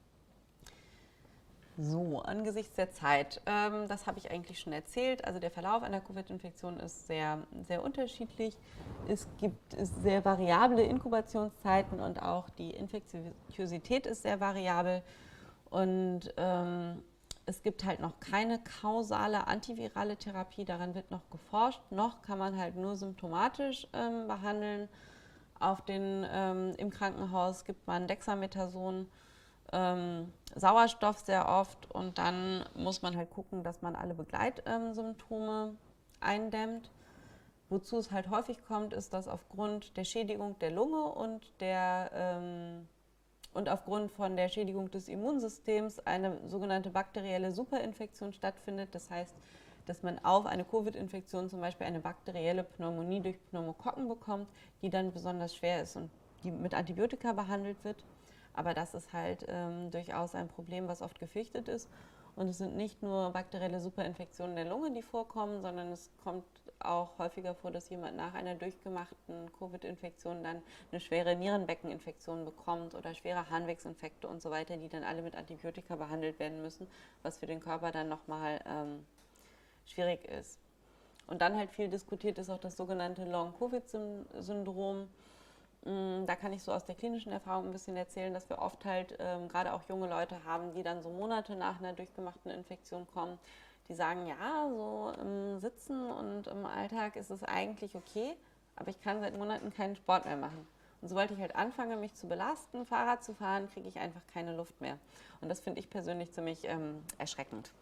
So, angesichts der Zeit, ähm, das habe ich eigentlich schon erzählt. Also der Verlauf einer Covid-Infektion ist sehr, sehr unterschiedlich. Es gibt sehr variable Inkubationszeiten, und auch die Infektiosität ist sehr variabel. Und ähm, es gibt halt noch keine kausale antivirale Therapie, daran wird noch geforscht. Noch kann man halt nur symptomatisch ähm, behandeln. Auf den, ähm, im Krankenhaus gibt man Dexamethason, Ähm, Sauerstoff sehr oft, und dann muss man halt gucken, dass man alle Begleitsymptome ähm, eindämmt. Wozu es halt häufig kommt, ist, dass aufgrund der Schädigung der Lunge und, der, ähm, und aufgrund von der Schädigung des Immunsystems eine sogenannte bakterielle Superinfektion stattfindet. Das heißt, dass man auf eine Covid-Infektion zum Beispiel eine bakterielle Pneumonie durch Pneumokokken bekommt, die dann besonders schwer ist und die mit Antibiotika behandelt wird. Aber das ist halt ähm, durchaus ein Problem, was oft gefürchtet ist. Und es sind nicht nur bakterielle Superinfektionen der Lunge, die vorkommen, sondern es kommt auch häufiger vor, dass jemand nach einer durchgemachten Covid-Infektion dann eine schwere Nierenbeckeninfektion bekommt oder schwere Harnwegsinfekte und so weiter, die dann alle mit Antibiotika behandelt werden müssen, was für den Körper dann nochmal ähm, schwierig ist. Und dann halt viel diskutiert ist auch das sogenannte Long-Covid-Syndrom. Da kann ich so aus der klinischen Erfahrung ein bisschen erzählen, dass wir oft halt ähm, gerade auch junge Leute haben, die dann so Monate nach einer durchgemachten Infektion kommen, die sagen, ja, so im Sitzen und im Alltag ist es eigentlich okay, aber ich kann seit Monaten keinen Sport mehr machen. Und sobald ich halt anfange, mich zu belasten, Fahrrad zu fahren, kriege ich einfach keine Luft mehr. Und das finde ich persönlich ziemlich ähm, erschreckend.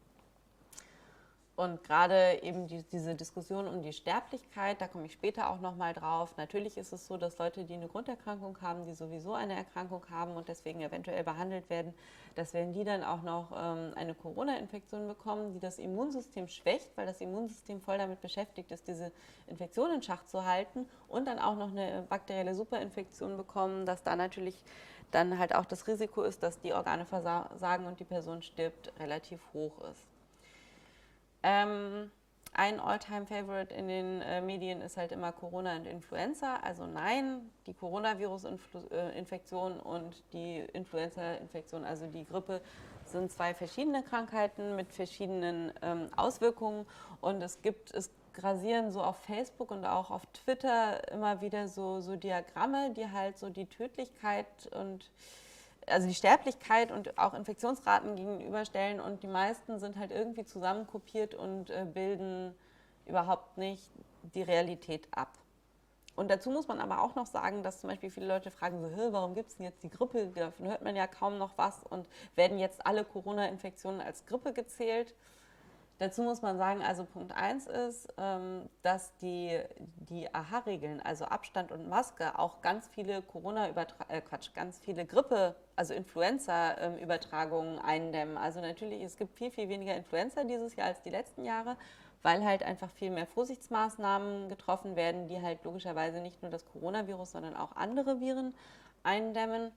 Und gerade eben die, diese Diskussion um die Sterblichkeit, da komme ich später auch nochmal drauf. Natürlich ist es so, dass Leute, die eine Grunderkrankung haben, die sowieso eine Erkrankung haben und deswegen eventuell behandelt werden, dass wenn die dann auch noch ähm, eine Corona-Infektion bekommen, die das Immunsystem schwächt, weil das Immunsystem voll damit beschäftigt ist, diese Infektion in Schach zu halten, und dann auch noch eine bakterielle Superinfektion bekommen, dass da natürlich dann halt auch das Risiko ist, dass die Organe versagen und die Person stirbt, relativ hoch ist. Ähm, ein All-Time-Favorite in den äh, Medien ist halt immer Corona und Influenza. Also nein, die Coronavirus-Infektion und die Influenza-Infektion, also die Grippe, sind zwei verschiedene Krankheiten mit verschiedenen ähm, Auswirkungen. Und es gibt, es grasieren so auf Facebook und auch auf Twitter immer wieder so, so Diagramme, die halt so die Tödlichkeit und also die Sterblichkeit und auch Infektionsraten gegenüberstellen, und die meisten sind halt irgendwie zusammenkopiert und äh, bilden überhaupt nicht die Realität ab. Und dazu muss man aber auch noch sagen, dass zum Beispiel viele Leute fragen so, warum gibt es denn jetzt die Grippe? Davon hört man ja kaum noch was, und werden jetzt alle Corona-Infektionen als Grippe gezählt? Dazu muss man sagen, also Punkt eins ist, ähm, dass die, die A H A-Regeln, also Abstand und Maske, auch ganz viele Corona äh, Quatsch, ganz viele Grippe, also Influenza-Übertragungen eindämmen. Also natürlich, es gibt viel, viel weniger Influenza dieses Jahr als die letzten Jahre, weil halt einfach viel mehr Vorsichtsmaßnahmen getroffen werden, die halt logischerweise nicht nur das Coronavirus, sondern auch andere Viren eindämmen.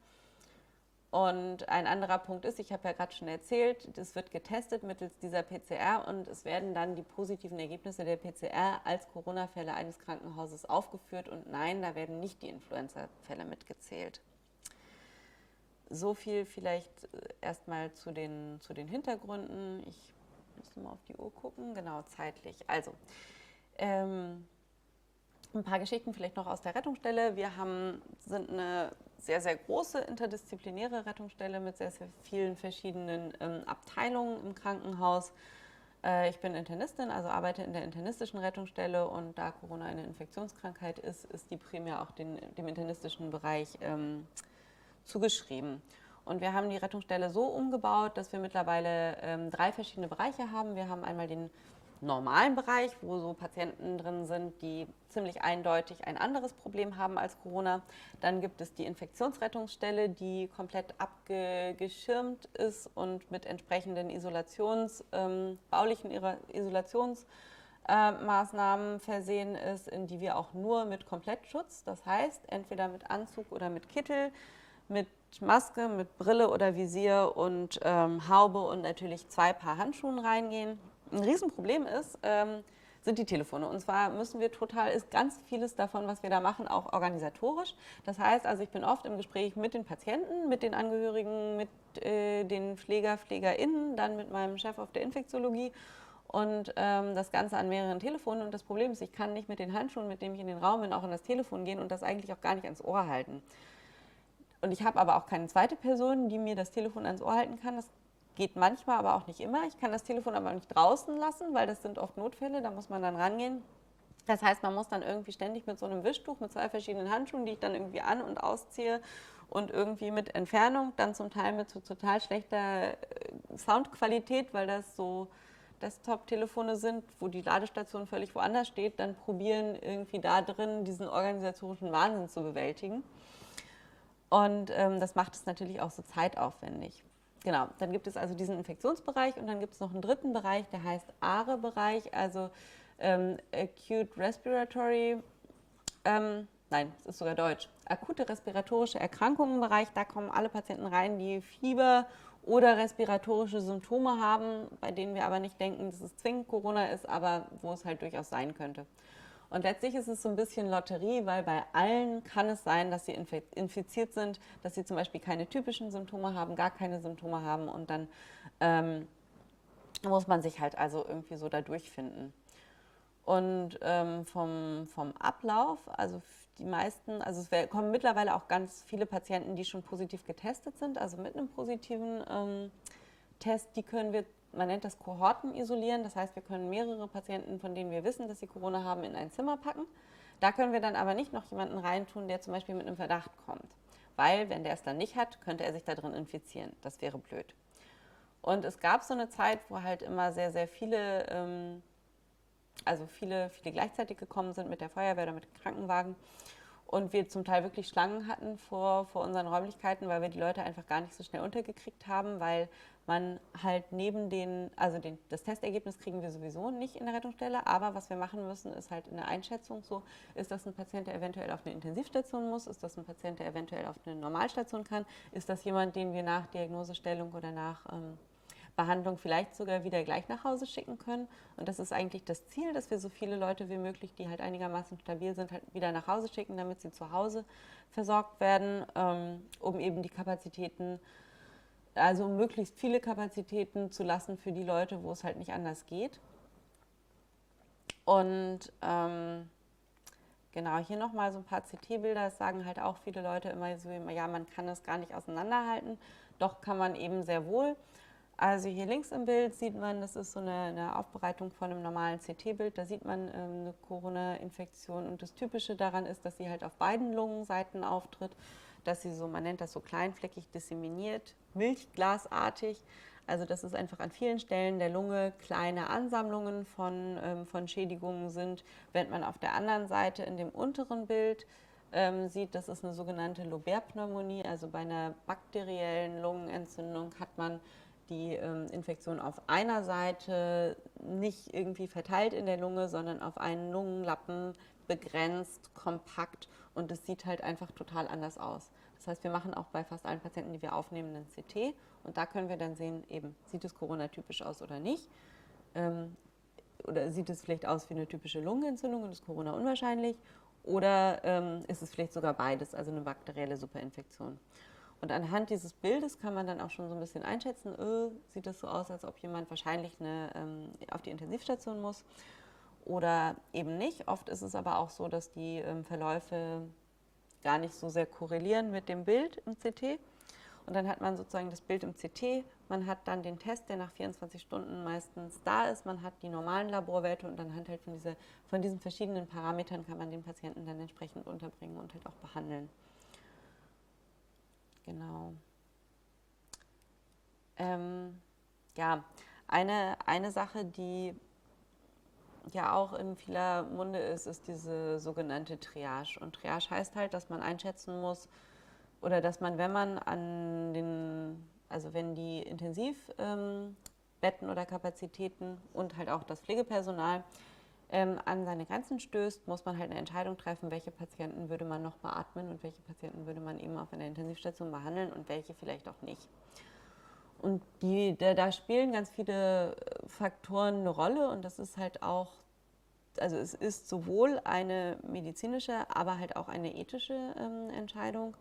Und ein anderer Punkt ist, ich habe ja gerade schon erzählt, es wird getestet mittels dieser P C R, und es werden dann die positiven Ergebnisse der P C R als Corona-Fälle eines Krankenhauses aufgeführt, und nein, da werden nicht die Influenza-Fälle mitgezählt. So viel vielleicht erstmal zu den, zu den Hintergründen. Ich muss mal auf die Uhr gucken, genau, zeitlich. Also, ähm, ein paar Geschichten vielleicht noch aus der Rettungsstelle. Wir haben, sind eine sehr, sehr große interdisziplinäre Rettungsstelle mit sehr, sehr vielen verschiedenen ähm, Abteilungen im Krankenhaus. Äh, ich bin Internistin, also arbeite in der internistischen Rettungsstelle, und da Corona eine Infektionskrankheit ist, ist die primär auch den, dem internistischen Bereich ähm, zugeschrieben. Und wir haben die Rettungsstelle so umgebaut, dass wir mittlerweile ähm, drei verschiedene Bereiche haben. Wir haben einmal den normalen Bereich, wo so Patienten drin sind, die ziemlich eindeutig ein anderes Problem haben als Corona. Dann gibt es die Infektionsrettungsstelle, die komplett abgeschirmt ist und mit entsprechenden Isolations, ähm, baulichen Isolationsmaßnahmen versehen ist, in die wir auch nur mit Komplettschutz, das heißt entweder mit Anzug oder mit Kittel, mit Maske, mit Brille oder Visier und ähm, Haube und natürlich zwei Paar Handschuhen reingehen. Ein Riesenproblem ist, ähm, sind die Telefone. Und zwar müssen wir total, ist ganz vieles davon, was wir da machen, auch organisatorisch. Das heißt, also ich bin oft im Gespräch mit den Patienten, mit den Angehörigen, mit äh, den Pfleger, PflegerInnen, dann mit meinem Chef auf der Infektiologie, und ähm, das Ganze an mehreren Telefonen. Und das Problem ist, ich kann nicht mit den Handschuhen, mit denen ich in den Raum bin, auch an das Telefon gehen und das eigentlich auch gar nicht ans Ohr halten. Und ich habe aber auch keine zweite Person, die mir das Telefon ans Ohr halten kann. Das geht manchmal, aber auch nicht immer. Ich kann das Telefon aber nicht draußen lassen, weil das sind oft Notfälle, da muss man dann rangehen. Das heißt, man muss dann irgendwie ständig mit so einem Wischtuch, mit zwei verschiedenen Handschuhen, die ich dann irgendwie an- und ausziehe, und irgendwie mit Entfernung, dann zum Teil mit so total schlechter Soundqualität, weil das so Desktop-Telefone sind, wo die Ladestation völlig woanders steht, dann probieren irgendwie da drin diesen organisatorischen Wahnsinn zu bewältigen. Und ähm, das macht es natürlich auch so zeitaufwendig. Genau, dann gibt es also diesen Infektionsbereich, und dann gibt es noch einen dritten Bereich, der heißt A R E-Bereich, also ähm, Acute Respiratory, ähm, nein, es ist sogar Deutsch, akute respiratorische Erkrankungen-Bereich. Da kommen alle Patienten rein, die Fieber oder respiratorische Symptome haben, bei denen wir aber nicht denken, dass es zwingend Corona ist, aber wo es halt durchaus sein könnte. Und letztlich ist es so ein bisschen Lotterie, weil bei allen kann es sein, dass sie infiziert sind, dass sie zum Beispiel keine typischen Symptome haben, gar keine Symptome haben, und dann ähm, muss man sich halt also irgendwie so da durchfinden. Und ähm, vom, vom Ablauf, also die meisten, also es kommen mittlerweile auch ganz viele Patienten, die schon positiv getestet sind, also mit einem positiven ähm, Test, die können wir, man nennt das Kohorten isolieren, das heißt, wir können mehrere Patienten, von denen wir wissen, dass sie Corona haben, in ein Zimmer packen. Da können wir dann aber nicht noch jemanden reintun, der zum Beispiel mit einem Verdacht kommt, weil wenn der es dann nicht hat, könnte er sich da drin infizieren. Das wäre blöd. Und es gab so eine Zeit, wo halt immer sehr, sehr viele, ähm, also viele, viele gleichzeitig gekommen sind mit der Feuerwehr oder mit dem Krankenwagen. Und wir zum Teil wirklich Schlangen hatten vor, vor unseren Räumlichkeiten, weil wir die Leute einfach gar nicht so schnell untergekriegt haben, weil man halt neben den, also den, das Testergebnis kriegen wir sowieso nicht in der Rettungsstelle, aber was wir machen müssen, ist halt eine Einschätzung so, ist das ein Patient, der eventuell auf eine Intensivstation muss, ist das ein Patient, der eventuell auf eine Normalstation kann, ist das jemand, den wir nach Diagnosestellung oder nach ähm, Behandlung vielleicht sogar wieder gleich nach Hause schicken können. Und das ist eigentlich das Ziel, dass wir so viele Leute wie möglich, die halt einigermaßen stabil sind, halt wieder nach Hause schicken, damit sie zu Hause versorgt werden, ähm, um eben die Kapazitäten, also um möglichst viele Kapazitäten zu lassen für die Leute, wo es halt nicht anders geht. Und ähm, genau, hier nochmal so ein paar C T-Bilder. Das sagen halt auch viele Leute immer so, ja, man kann das gar nicht auseinanderhalten. Doch kann man eben sehr wohl. Also hier links im Bild sieht man, das ist so eine, eine Aufbereitung von einem normalen C T-Bild. Da sieht man ähm, eine Corona-Infektion. Und das Typische daran ist, dass sie halt auf beiden Lungenseiten auftritt, dass sie so, man nennt das so kleinfleckig disseminiert, milchglasartig. Also dass es einfach an vielen Stellen der Lunge kleine Ansammlungen von, ähm, von Schädigungen sind. Während man auf der anderen Seite in dem unteren Bild ähm, sieht, das ist eine sogenannte Lobär-Pneumonie. Also bei einer bakteriellen Lungenentzündung hat man die ähm, Infektion auf einer Seite nicht irgendwie verteilt in der Lunge, sondern auf einen Lungenlappen begrenzt, kompakt, und es sieht halt einfach total anders aus. Das heißt, wir machen auch bei fast allen Patienten, die wir aufnehmen, einen C T, und da können wir dann sehen, eben, sieht es Corona-typisch aus oder nicht. Ähm, oder sieht es vielleicht aus wie eine typische Lungenentzündung und ist Corona unwahrscheinlich, oder ähm, ist es vielleicht sogar beides, also eine bakterielle Superinfektion. Und anhand dieses Bildes kann man dann auch schon so ein bisschen einschätzen, öh, sieht es so aus, als ob jemand wahrscheinlich eine, ähm, auf die Intensivstation muss oder eben nicht. Oft ist es aber auch so, dass die ähm, Verläufe gar nicht so sehr korrelieren mit dem Bild im C T. Und dann hat man sozusagen das Bild im C T, man hat dann den Test, der nach vierundzwanzig Stunden meistens da ist, man hat die normalen Laborwerte, und anhand halt von, diese, von diesen verschiedenen Parametern kann man den Patienten dann entsprechend unterbringen und halt auch behandeln. Genau. Ähm, ja, eine, eine Sache, die ja auch in vieler Munde ist, ist diese sogenannte Triage. Und Triage heißt halt, dass man einschätzen muss, oder dass man, wenn man an den, also wenn die Intensivbetten ähm, oder Kapazitäten und halt auch das Pflegepersonal ähm, an seine Grenzen stößt, muss man halt eine Entscheidung treffen, welche Patienten würde man noch beatmen und welche Patienten würde man eben auf einer Intensivstation behandeln und welche vielleicht auch nicht. Und die, da, da spielen ganz viele Faktoren eine Rolle, und das ist halt auch, also es ist sowohl eine medizinische, aber halt auch eine ethische ähm, Entscheidung.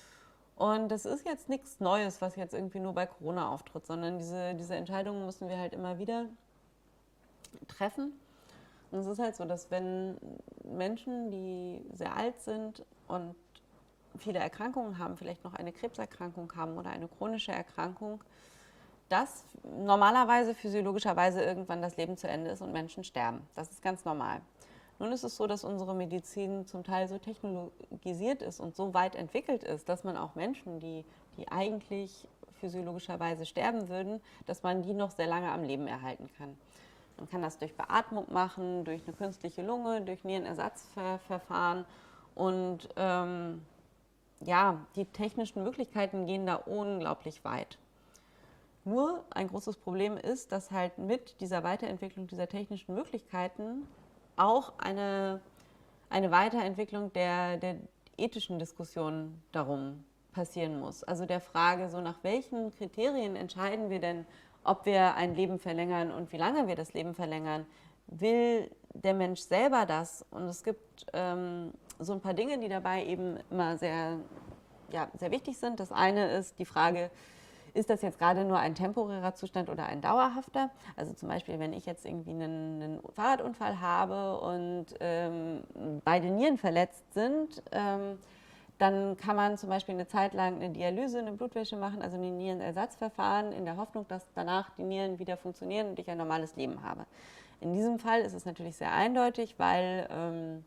Und das ist jetzt nichts Neues, was jetzt irgendwie nur bei Corona auftritt, sondern diese, diese Entscheidungen müssen wir halt immer wieder treffen. Und es ist halt so, dass wenn Menschen, die sehr alt sind und viele Erkrankungen haben, vielleicht noch eine Krebserkrankung haben oder eine chronische Erkrankung, dass normalerweise physiologischerweise irgendwann das Leben zu Ende ist und Menschen sterben. Das ist ganz normal. Nun ist es so, dass unsere Medizin zum Teil so technologisiert ist und so weit entwickelt ist, dass man auch Menschen, die, die eigentlich physiologischerweise sterben würden, dass man die noch sehr lange am Leben erhalten kann. Man kann das durch Beatmung machen, durch eine künstliche Lunge, durch Nierenersatzverfahren, und ähm, ja, die technischen Möglichkeiten gehen da unglaublich weit. Nur ein großes Problem ist, dass halt mit dieser Weiterentwicklung dieser technischen Möglichkeiten auch eine, eine Weiterentwicklung der, der ethischen Diskussion darum passieren muss. Also der Frage, so nach welchen Kriterien entscheiden wir denn, ob wir ein Leben verlängern und wie lange wir das Leben verlängern. Will der Mensch selber das? Und es gibt ähm, so ein paar Dinge, die dabei eben immer sehr, ja, sehr wichtig sind. Das eine ist die Frage, ist das jetzt gerade nur ein temporärer Zustand oder ein dauerhafter? Also zum Beispiel, wenn ich jetzt irgendwie einen, einen Fahrradunfall habe und ähm, beide Nieren verletzt sind, ähm, dann kann man zum Beispiel eine Zeit lang eine Dialyse, eine Blutwäsche machen, also ein Nierenersatzverfahren, in der Hoffnung, dass danach die Nieren wieder funktionieren und ich ein normales Leben habe. In diesem Fall ist es natürlich sehr eindeutig, weil ähm,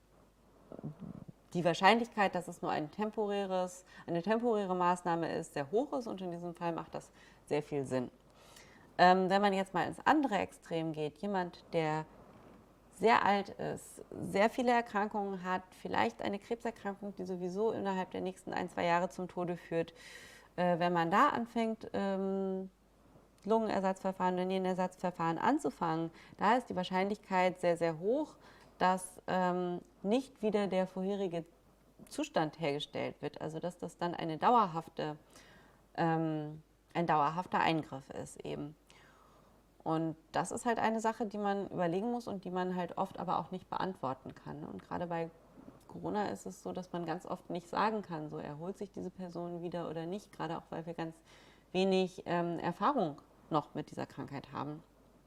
die Wahrscheinlichkeit, dass es nur ein temporäres, eine temporäre Maßnahme ist, sehr hoch ist, und in diesem Fall macht das sehr viel Sinn. Ähm, wenn man jetzt mal ins andere Extrem geht, jemand, der sehr alt ist, sehr viele Erkrankungen hat, vielleicht eine Krebserkrankung, die sowieso innerhalb der nächsten ein, zwei Jahre zum Tode führt, äh, wenn man da anfängt, ähm, Lungenersatzverfahren oder Nierenersatzverfahren anzufangen, da ist die Wahrscheinlichkeit sehr, sehr hoch, dass ähm, nicht wieder der vorherige Zustand hergestellt wird, also dass das dann eine dauerhafte, ähm, ein dauerhafter Eingriff ist eben. Und das ist halt eine Sache, die man überlegen muss und die man halt oft aber auch nicht beantworten kann. Und gerade bei Corona ist es so, dass man ganz oft nicht sagen kann, so erholt sich diese Person wieder oder nicht, gerade auch weil wir ganz wenig ähm, Erfahrung noch mit dieser Krankheit haben.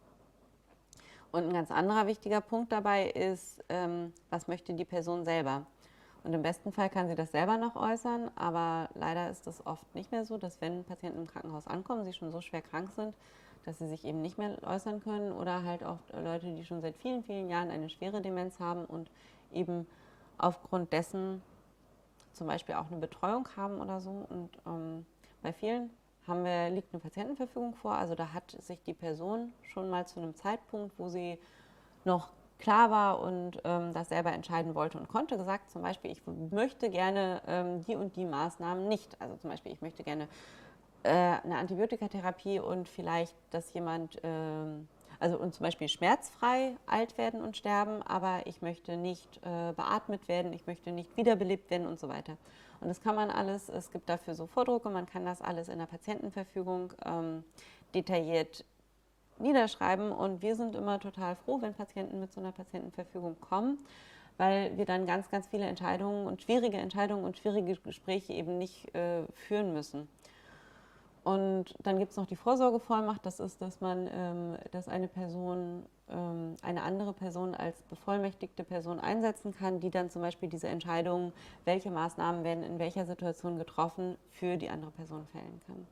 Und ein ganz anderer wichtiger Punkt dabei ist, ähm, was möchte die Person selber? Und im besten Fall kann sie das selber noch äußern, aber leider ist es oft nicht mehr so, dass wenn Patienten im Krankenhaus ankommen, sie schon so schwer krank sind, dass sie sich eben nicht mehr äußern können, oder halt auch Leute, die schon seit vielen, vielen Jahren eine schwere Demenz haben und eben aufgrund dessen zum Beispiel auch eine Betreuung haben oder so. Und ähm, bei vielen haben wir, liegt eine Patientenverfügung vor, also da hat sich die Person schon mal zu einem Zeitpunkt, wo sie noch klar war und ähm, das selber entscheiden wollte und konnte, gesagt zum Beispiel, ich möchte gerne ähm, die und die Maßnahmen nicht. Also zum Beispiel, ich möchte gerne äh, eine Antibiotikatherapie und vielleicht, dass jemand, äh, also und zum Beispiel schmerzfrei alt werden und sterben, aber ich möchte nicht äh, beatmet werden, ich möchte nicht wiederbelebt werden und so weiter. Und das kann man alles, es gibt dafür so Vordrucke, man kann das alles in der Patientenverfügung ähm, detailliert niederschreiben, und wir sind immer total froh, wenn Patienten mit so einer Patientenverfügung kommen, weil wir dann ganz, ganz viele Entscheidungen und schwierige Entscheidungen und schwierige Gespräche eben nicht äh, führen müssen. Und dann gibt es noch die Vorsorgevollmacht, das ist, dass man, ähm, dass eine Person ähm, eine andere Person als bevollmächtigte Person einsetzen kann, die dann zum Beispiel diese Entscheidungen, welche Maßnahmen werden in welcher Situation getroffen, für die andere Person fällen kann.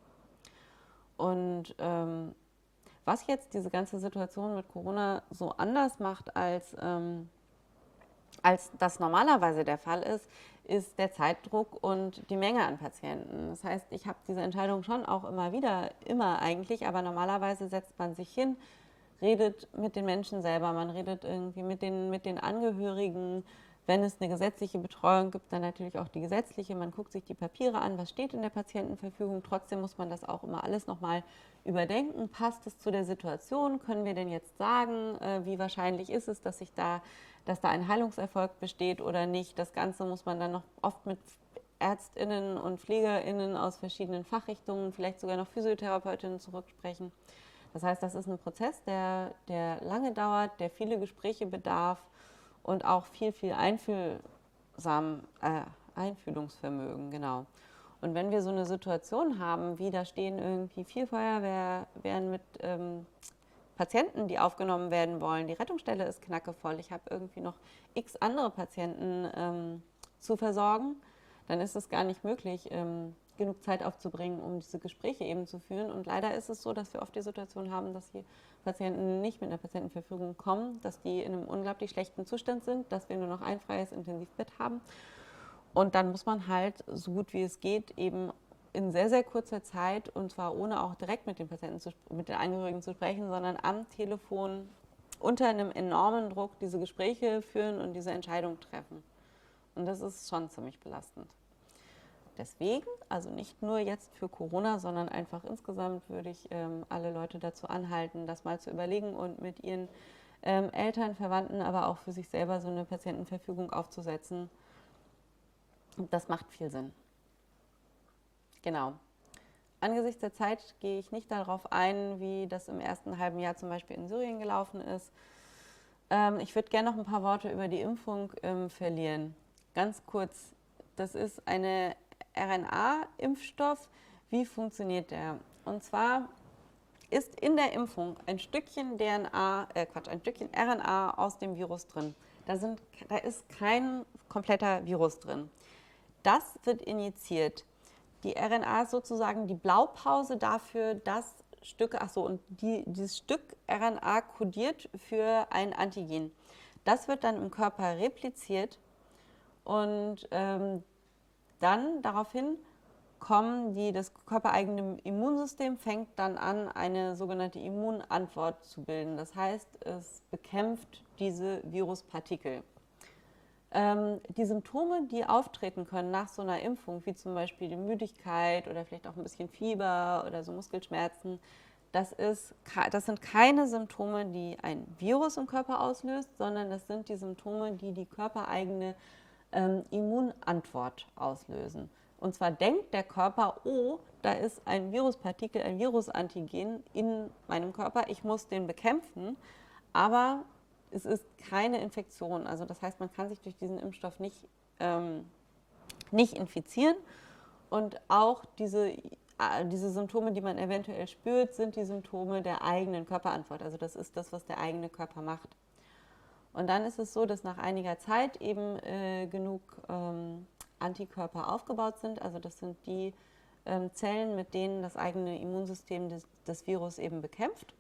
Und ähm, was jetzt diese ganze Situation mit Corona so anders macht, als, ähm, als das normalerweise der Fall ist, ist der Zeitdruck und die Menge an Patienten. Das heißt, ich habe diese Entscheidung schon auch immer wieder, immer eigentlich, aber normalerweise setzt man sich hin, redet mit den Menschen selber, man redet irgendwie mit den, mit den Angehörigen. Wenn es eine gesetzliche Betreuung gibt, dann natürlich auch die gesetzliche. Man guckt sich die Papiere an, was steht in der Patientenverfügung. Trotzdem muss man das auch immer alles nochmal überdenken. Passt es zu der Situation? Können wir denn jetzt sagen, wie wahrscheinlich ist es, dass sich da, dass da ein Heilungserfolg besteht oder nicht? Das Ganze muss man dann noch oft mit ÄrztInnen und PflegerInnen aus verschiedenen Fachrichtungen, vielleicht sogar noch Physiotherapeutinnen zurücksprechen. Das heißt, das ist ein Prozess, der, der lange dauert, der viele Gespräche bedarf und auch viel, viel Einfühlsam, äh, Einfühlungsvermögen, genau. Und wenn wir so eine Situation haben, wie da stehen irgendwie vier Feuerwehren mit ähm, Patienten, die aufgenommen werden wollen, die Rettungsstelle ist knackevoll, ich habe irgendwie noch x andere Patienten ähm, zu versorgen, dann ist es gar nicht möglich, ähm, genug Zeit aufzubringen, um diese Gespräche eben zu führen. Und leider ist es so, dass wir oft die Situation haben, dass die Patienten nicht mit einer Patientenverfügung kommen, dass die in einem unglaublich schlechten Zustand sind, dass wir nur noch ein freies Intensivbett haben. Und dann muss man halt, so gut wie es geht, eben in sehr, sehr kurzer Zeit, und zwar ohne auch direkt mit den Patienten, zu, mit den Angehörigen zu sprechen, sondern am Telefon unter einem enormen Druck diese Gespräche führen und diese Entscheidung treffen. Und das ist schon ziemlich belastend. Deswegen, also nicht nur jetzt für Corona, sondern einfach insgesamt, würde ich ähm, alle Leute dazu anhalten, das mal zu überlegen und mit ihren ähm, Eltern, Verwandten, aber auch für sich selber so eine Patientenverfügung aufzusetzen. Das macht viel Sinn. Genau. Angesichts der Zeit gehe ich nicht darauf ein, wie das im ersten halben Jahr zum Beispiel in Syrien gelaufen ist. Ähm, ich würde gerne noch ein paar Worte über die Impfung ähm, verlieren. Ganz kurz, das ist eine R N A-Impfstoff. Wie funktioniert der? Und zwar ist in der Impfung ein Stückchen D N A, äh Quatsch, ein Stückchen R N A aus dem Virus drin. Da, sind, da ist kein kompletter Virus drin. Das wird injiziert. Die R N A ist sozusagen die Blaupause dafür, dass Stücke, ach so, und die, dieses Stück R N A kodiert für ein Antigen. Das wird dann im Körper repliziert und ähm, dann daraufhin kommen die, das körpereigene Immunsystem fängt dann an, eine sogenannte Immunantwort zu bilden. Das heißt, es bekämpft diese Viruspartikel. Ähm, die Symptome, die auftreten können nach so einer Impfung, wie zum Beispiel die Müdigkeit oder vielleicht auch ein bisschen Fieber oder so Muskelschmerzen, das, ist, das sind keine Symptome, die ein Virus im Körper auslöst, sondern das sind die Symptome, die die körpereigene ähm, Immunantwort auslösen. Und zwar denkt der Körper, oh, da ist ein Viruspartikel, ein Virusantigen in meinem Körper, ich muss den bekämpfen, aber es ist keine Infektion. Also das heißt, man kann sich durch diesen Impfstoff nicht, ähm, nicht infizieren. Und auch diese, äh, diese Symptome, die man eventuell spürt, sind die Symptome der eigenen Körperantwort. Also das ist das, was der eigene Körper macht. Und dann ist es so, dass nach einiger Zeit eben äh, genug ähm, Antikörper aufgebaut sind. Also das sind die ähm, Zellen, mit denen das eigene Immunsystem des, das Virus eben bekämpft.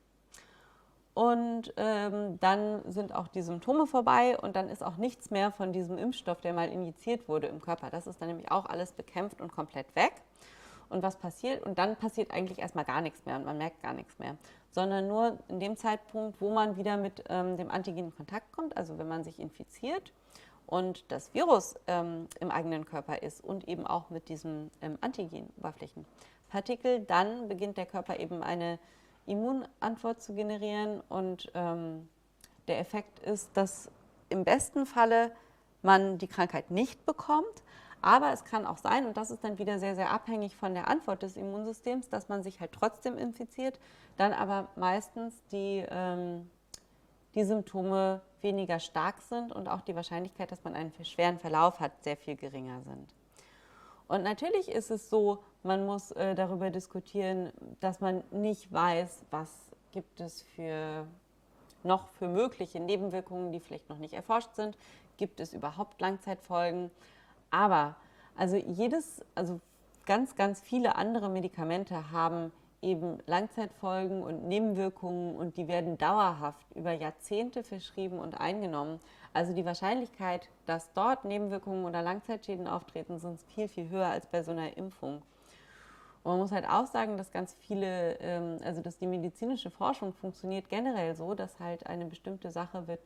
Und ähm, dann sind auch die Symptome vorbei und dann ist auch nichts mehr von diesem Impfstoff, der mal injiziert wurde im Körper. Das ist dann nämlich auch alles bekämpft und komplett weg. Und was passiert? Und dann passiert eigentlich erstmal gar nichts mehr und man merkt gar nichts mehr. Sondern nur in dem Zeitpunkt, wo man wieder mit ähm, dem Antigen in Kontakt kommt, also wenn man sich infiziert und das Virus ähm, im eigenen Körper ist und eben auch mit diesem ähm, Antigen-Oberflächenpartikel, dann beginnt der Körper eben eine Immunantwort zu generieren und ähm, der Effekt ist, dass im besten Falle man die Krankheit nicht bekommt, aber es kann auch sein, und das ist dann wieder sehr, sehr abhängig von der Antwort des Immunsystems, dass man sich halt trotzdem infiziert, dann aber meistens die, ähm, die Symptome weniger stark sind und auch die Wahrscheinlichkeit, dass man einen schweren Verlauf hat, sehr viel geringer sind. Und natürlich ist es so, man muss äh, darüber diskutieren, dass man nicht weiß, was gibt es für noch für mögliche Nebenwirkungen, die vielleicht noch nicht erforscht sind. Gibt es überhaupt Langzeitfolgen? Aber also jedes, also ganz, ganz viele andere Medikamente haben eben Langzeitfolgen und Nebenwirkungen und die werden dauerhaft über Jahrzehnte verschrieben und eingenommen. Also die Wahrscheinlichkeit, dass dort Nebenwirkungen oder Langzeitschäden auftreten, sind viel, viel höher als bei so einer Impfung. Und man muss halt auch sagen, dass ganz viele, also dass die medizinische Forschung funktioniert generell so, dass halt eine bestimmte Sache wird,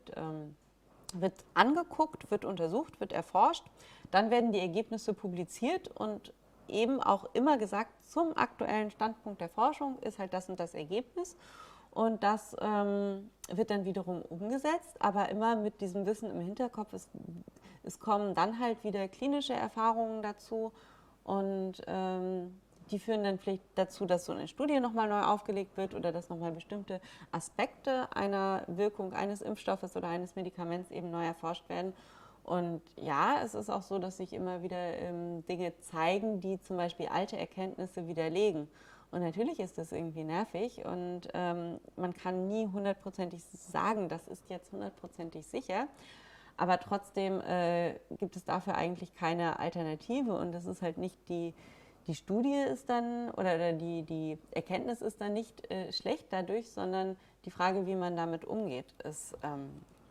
wird angeguckt, wird untersucht, wird erforscht, dann werden die Ergebnisse publiziert und eben auch immer gesagt, zum aktuellen Standpunkt der Forschung ist halt das und das Ergebnis. Und das ähm, wird dann wiederum umgesetzt, aber immer mit diesem Wissen im Hinterkopf. Es, es kommen dann halt wieder klinische Erfahrungen dazu und ähm, die führen dann vielleicht dazu, dass so eine Studie nochmal neu aufgelegt wird oder dass nochmal bestimmte Aspekte einer Wirkung eines Impfstoffes oder eines Medikaments eben neu erforscht werden. Und ja, es ist auch so, dass sich immer wieder ähm, Dinge zeigen, die zum Beispiel alte Erkenntnisse widerlegen. Und natürlich ist das irgendwie nervig und ähm, man kann nie hundertprozentig sagen, das ist jetzt hundertprozentig sicher. Aber trotzdem äh, gibt es dafür eigentlich keine Alternative und das ist halt nicht die, die Studie ist dann oder, oder die, die Erkenntnis ist dann nicht äh, schlecht dadurch, sondern die Frage, wie man damit umgeht, ist, ähm,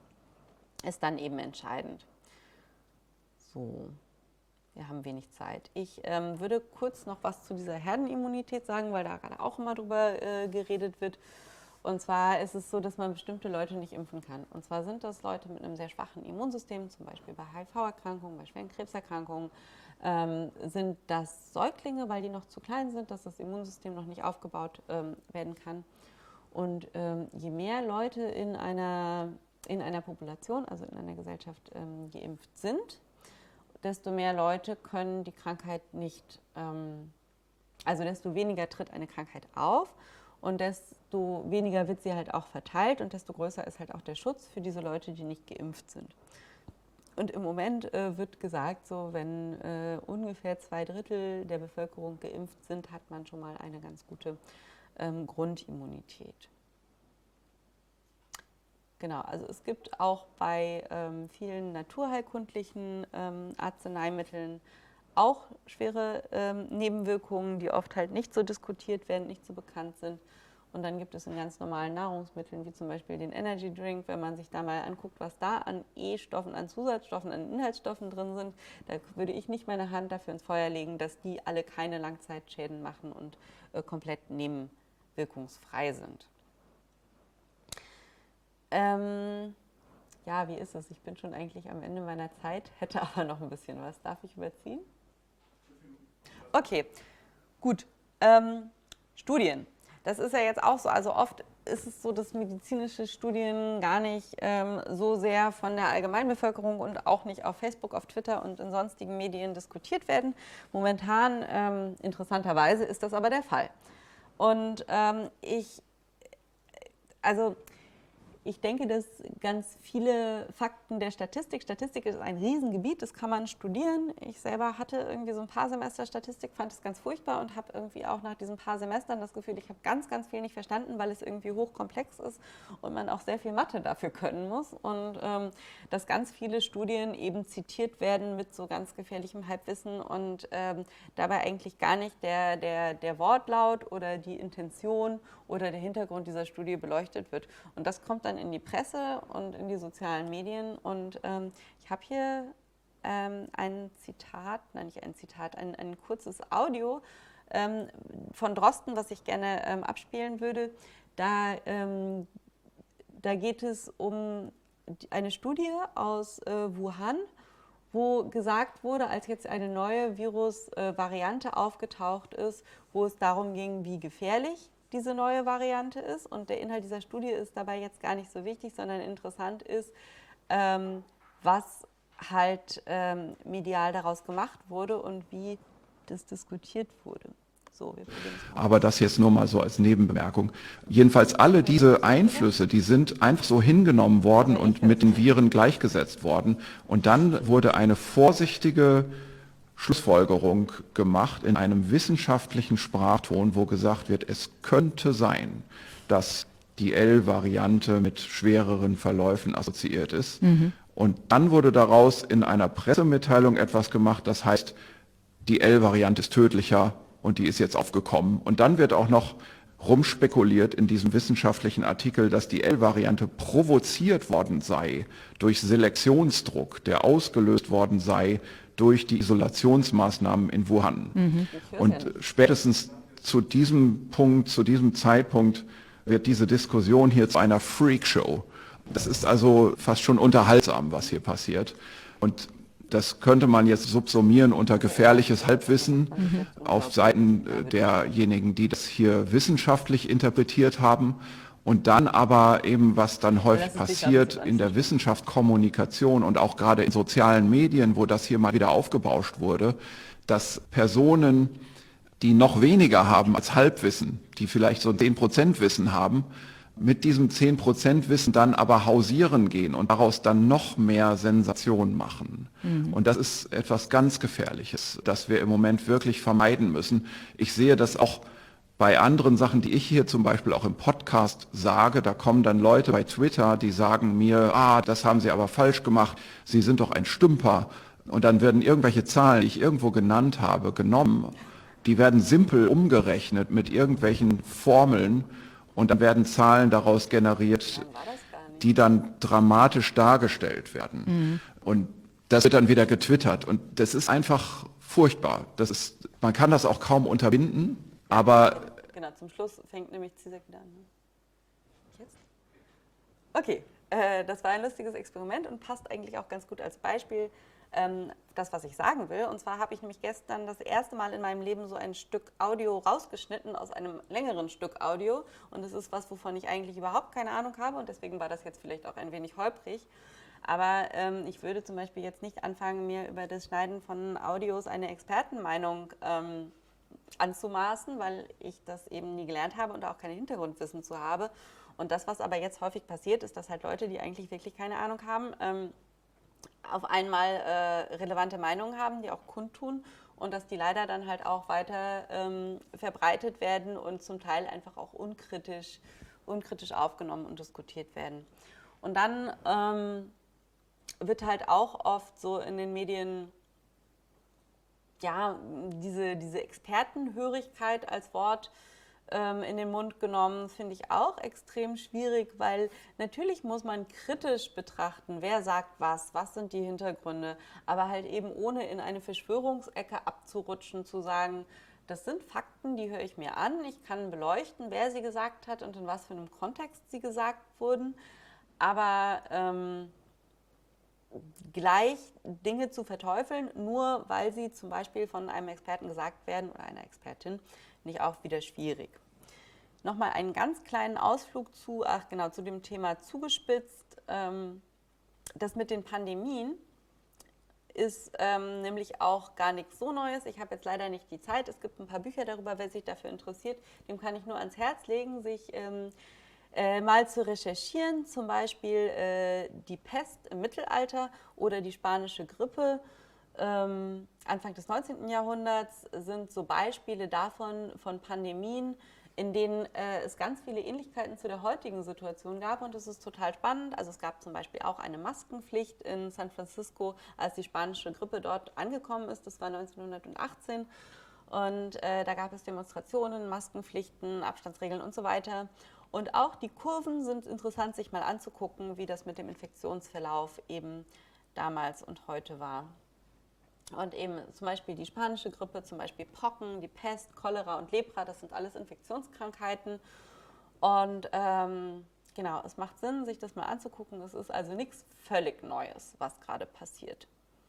ist dann eben entscheidend. So. Wir haben wenig Zeit. Ich ähm, würde kurz noch was zu dieser Herdenimmunität sagen, weil da gerade auch immer drüber äh, geredet wird. Und zwar ist es so, dass man bestimmte Leute nicht impfen kann. Und zwar sind das Leute mit einem sehr schwachen Immunsystem, zum Beispiel bei H I V-Erkrankungen, bei schweren Krebserkrankungen. Ähm, sind das Säuglinge, weil die noch zu klein sind, dass das Immunsystem noch nicht aufgebaut ähm, werden kann. Und ähm, je mehr Leute in einer, in einer Population, also in einer Gesellschaft ähm, geimpft sind, desto mehr Leute können die Krankheit nicht, ähm, also desto weniger tritt eine Krankheit auf und desto weniger wird sie halt auch verteilt und desto größer ist halt auch der Schutz für diese Leute, die nicht geimpft sind. Und im Moment äh, wird gesagt, so wenn äh, ungefähr zwei Drittel der Bevölkerung geimpft sind, hat man schon mal eine ganz gute ähm, Grundimmunität. Genau, also es gibt auch bei ähm, vielen naturheilkundlichen ähm, Arzneimitteln auch schwere ähm, Nebenwirkungen, die oft halt nicht so diskutiert werden, nicht so bekannt sind. Und dann gibt es in ganz normalen Nahrungsmitteln, wie zum Beispiel den Energy Drink, wenn man sich da mal anguckt, was da an E-Stoffen, an Zusatzstoffen, an Inhaltsstoffen drin sind, da würde ich nicht meine Hand dafür ins Feuer legen, dass die alle keine Langzeitschäden machen und äh, komplett nebenwirkungsfrei sind. Ähm, ja, wie ist es? Ich bin schon eigentlich am Ende meiner Zeit, hätte aber noch ein bisschen was. Darf ich überziehen? Okay, gut. Ähm, Studien. Das ist ja jetzt auch so, also oft ist es so, dass medizinische Studien gar nicht ähm, so sehr von der Allgemeinbevölkerung und auch nicht auf Facebook, auf Twitter und in sonstigen Medien diskutiert werden. Momentan, ähm, interessanterweise, ist das aber der Fall. Und ähm, ich, also ich denke, dass ganz viele Fakten der Statistik, Statistik ist ein Riesengebiet, das kann man studieren. Ich selber hatte irgendwie so ein paar Semester Statistik, fand es ganz furchtbar und habe irgendwie auch nach diesen paar Semestern das Gefühl, ich habe ganz, ganz viel nicht verstanden, weil es irgendwie hochkomplex ist und man auch sehr viel Mathe dafür können muss. Und ähm, dass ganz viele Studien eben zitiert werden mit so ganz gefährlichem Halbwissen und ähm, dabei eigentlich gar nicht der, der, der Wortlaut oder die Intention oder der Hintergrund dieser Studie beleuchtet wird. Und das kommt dann in die Presse und in die sozialen Medien. Und ähm, ich habe hier ähm, ein Zitat, nein, nicht ein Zitat, ein, ein kurzes Audio ähm, von Drosten, was ich gerne ähm, abspielen würde. Da, ähm, da geht es um eine Studie aus äh, Wuhan, wo gesagt wurde, als jetzt eine neue Virusvariante äh, aufgetaucht ist, wo es darum ging, wie gefährlich diese neue Variante ist. Und der Inhalt dieser Studie ist dabei jetzt gar nicht so wichtig, sondern interessant ist, ähm, was halt ähm, medial daraus gemacht wurde und wie das diskutiert wurde. So, wir Aber das jetzt nur mal so als Nebenbemerkung. Jedenfalls alle diese Einflüsse, die sind einfach so hingenommen worden und mit den Viren gleichgesetzt worden. Und dann wurde eine vorsichtige Schlussfolgerung gemacht in einem wissenschaftlichen Sprachton, wo gesagt wird, es könnte sein, dass die L-Variante mit schwereren Verläufen assoziiert ist. Mhm. Und dann wurde daraus in einer Pressemitteilung etwas gemacht, das heißt, die L-Variante ist tödlicher und die ist jetzt aufgekommen. Und dann wird auch noch rumspekuliert in diesem wissenschaftlichen Artikel, dass die L-Variante provoziert worden sei durch Selektionsdruck, der ausgelöst worden sei durch die Isolationsmaßnahmen in Wuhan. Mhm. Und spätestens zu diesem Punkt, zu diesem Zeitpunkt wird diese Diskussion hier zu einer Freakshow. Das ist also fast schon unterhaltsam, was hier passiert. Und das könnte man jetzt subsumieren unter gefährliches Halbwissen mhm. auf Seiten derjenigen, die das hier wissenschaftlich interpretiert haben. Und dann aber eben, was dann häufig passiert in der Wissenschaftskommunikation und auch gerade in sozialen Medien, wo das hier mal wieder aufgebauscht wurde, dass Personen, die noch weniger haben als Halbwissen, die vielleicht so zehn Prozent Wissen haben, mit diesem zehn Prozent Wissen dann aber hausieren gehen und daraus dann noch mehr Sensation machen. Mhm. Und das ist etwas ganz Gefährliches, das wir im Moment wirklich vermeiden müssen. Ich sehe das auch bei anderen Sachen, die ich hier zum Beispiel auch im Podcast sage. Da kommen dann Leute bei Twitter, die sagen mir, ah, das haben Sie aber falsch gemacht, Sie sind doch ein Stümper. Und dann werden irgendwelche Zahlen, die ich irgendwo genannt habe, genommen. Die werden simpel umgerechnet mit irgendwelchen Formeln. Und dann werden Zahlen daraus generiert, die dann dramatisch dargestellt werden. Mhm. Und das wird dann wieder getwittert. Und das ist einfach furchtbar. Das ist, man kann das auch kaum unterbinden, aber... Genau, zum Schluss fängt nämlich Zizek wieder an. Ne? Jetzt? Okay, äh, das war ein lustiges Experiment und passt eigentlich auch ganz gut als Beispiel ähm, das, was ich sagen will. Und zwar habe ich nämlich gestern das erste Mal in meinem Leben so ein Stück Audio rausgeschnitten aus einem längeren Stück Audio. Und das ist was, wovon ich eigentlich überhaupt keine Ahnung habe. Und deswegen war das jetzt vielleicht auch ein wenig holprig. Aber ähm, ich würde zum Beispiel jetzt nicht anfangen, mir über das Schneiden von Audios eine Expertenmeinung ähm, anzumaßen, weil ich das eben nie gelernt habe und auch keine Hintergrundwissen zu habe. Und das, was aber jetzt häufig passiert, ist, dass halt Leute, die eigentlich wirklich keine Ahnung haben, ähm, auf einmal äh, relevante Meinungen haben, die auch kundtun und dass die leider dann halt auch weiter ähm, verbreitet werden und zum Teil einfach auch unkritisch, unkritisch aufgenommen und diskutiert werden. Und dann ähm, wird halt auch oft so in den Medien ja, diese, diese Expertenhörigkeit als Wort ähm, in den Mund genommen, finde ich auch extrem schwierig, weil natürlich muss man kritisch betrachten, wer sagt was, was sind die Hintergründe, aber halt eben ohne in eine Verschwörungsecke abzurutschen, zu sagen, das sind Fakten, die höre ich mir an, ich kann beleuchten, wer sie gesagt hat und in was für einem Kontext sie gesagt wurden, aber ähm, gleich Dinge zu verteufeln, nur weil sie zum Beispiel von einem Experten gesagt werden oder einer Expertin, nicht auch wieder schwierig. nochmal einen ganz kleinen Ausflug zu, ach genau, zu dem Thema zugespitzt. Ähm, das mit den Pandemien ist ähm, nämlich auch gar nichts so Neues. Ich habe jetzt leider nicht die Zeit. Es gibt ein paar Bücher darüber, wer sich dafür interessiert. Dem kann ich nur ans Herz legen, sich ähm, äh, mal zu recherchieren. Zum Beispiel äh, die Pest im Mittelalter oder die spanische Grippe. Ähm, Anfang des neunzehnten Jahrhunderts sind so Beispiele davon, von Pandemien, in denen äh, es ganz viele Ähnlichkeiten zu der heutigen Situation gab und das ist total spannend. Also es gab zum Beispiel auch eine Maskenpflicht in San Francisco, als die spanische Grippe dort angekommen ist, das war neunzehnhundertachtzehn und äh, da gab es Demonstrationen, Maskenpflichten, Abstandsregeln und so weiter. Und auch die Kurven sind interessant, sich mal anzugucken, wie das mit dem Infektionsverlauf eben damals und heute war. Und eben zum Beispiel die spanische Grippe, zum Beispiel Pocken, die Pest, Cholera und Lepra, das sind alles Infektionskrankheiten. Und ähm, genau, es macht Sinn, sich das mal anzugucken. Es ist also nichts völlig Neues, was gerade passiert.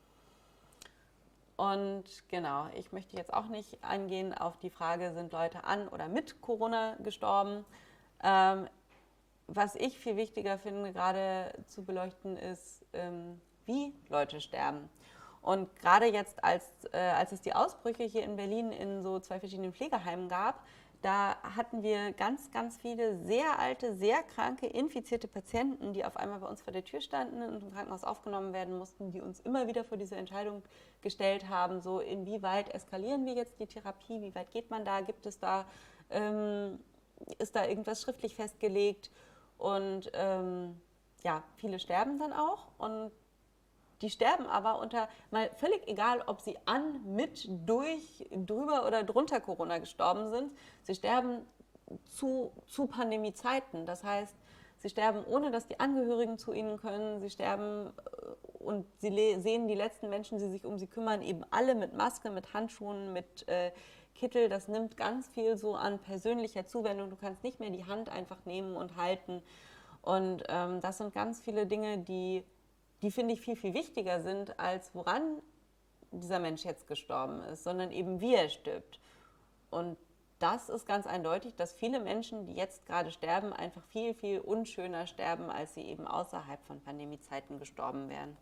Und genau, ich möchte jetzt auch nicht eingehen auf die Frage, sind Leute an oder mit Corona gestorben. Ähm, was ich viel wichtiger finde, gerade zu beleuchten, ist, ähm, wie Leute sterben. Und gerade jetzt, als, äh, als es die Ausbrüche hier in Berlin in so zwei verschiedenen Pflegeheimen gab, da hatten wir ganz, ganz viele sehr alte, sehr kranke, infizierte Patienten, die auf einmal bei uns vor der Tür standen und im Krankenhaus aufgenommen werden mussten, die uns immer wieder vor diese Entscheidung gestellt haben, so inwieweit eskalieren wir jetzt die Therapie, wie weit geht man da, gibt es da, ähm, ist da irgendwas schriftlich festgelegt und ähm, ja, viele sterben dann auch und die sterben aber unter, mal völlig egal, ob sie an, mit, durch, drüber oder drunter Corona gestorben sind, sie sterben zu, zu Pandemiezeiten. Das heißt, sie sterben ohne, dass die Angehörigen zu ihnen können. Sie sterben und sie sehen die letzten Menschen, die sich um sie kümmern, eben alle mit Maske, mit Handschuhen, mit äh, Kittel. Das nimmt ganz viel so an persönlicher Zuwendung. Du kannst nicht mehr die Hand einfach nehmen und halten. Und ähm, das sind ganz viele Dinge, die die finde ich viel, viel wichtiger sind, als woran dieser Mensch jetzt gestorben ist, sondern eben wie er stirbt. Und das ist ganz eindeutig, dass viele Menschen, die jetzt gerade sterben, einfach viel, viel unschöner sterben, als sie eben außerhalb von Pandemiezeiten gestorben wären.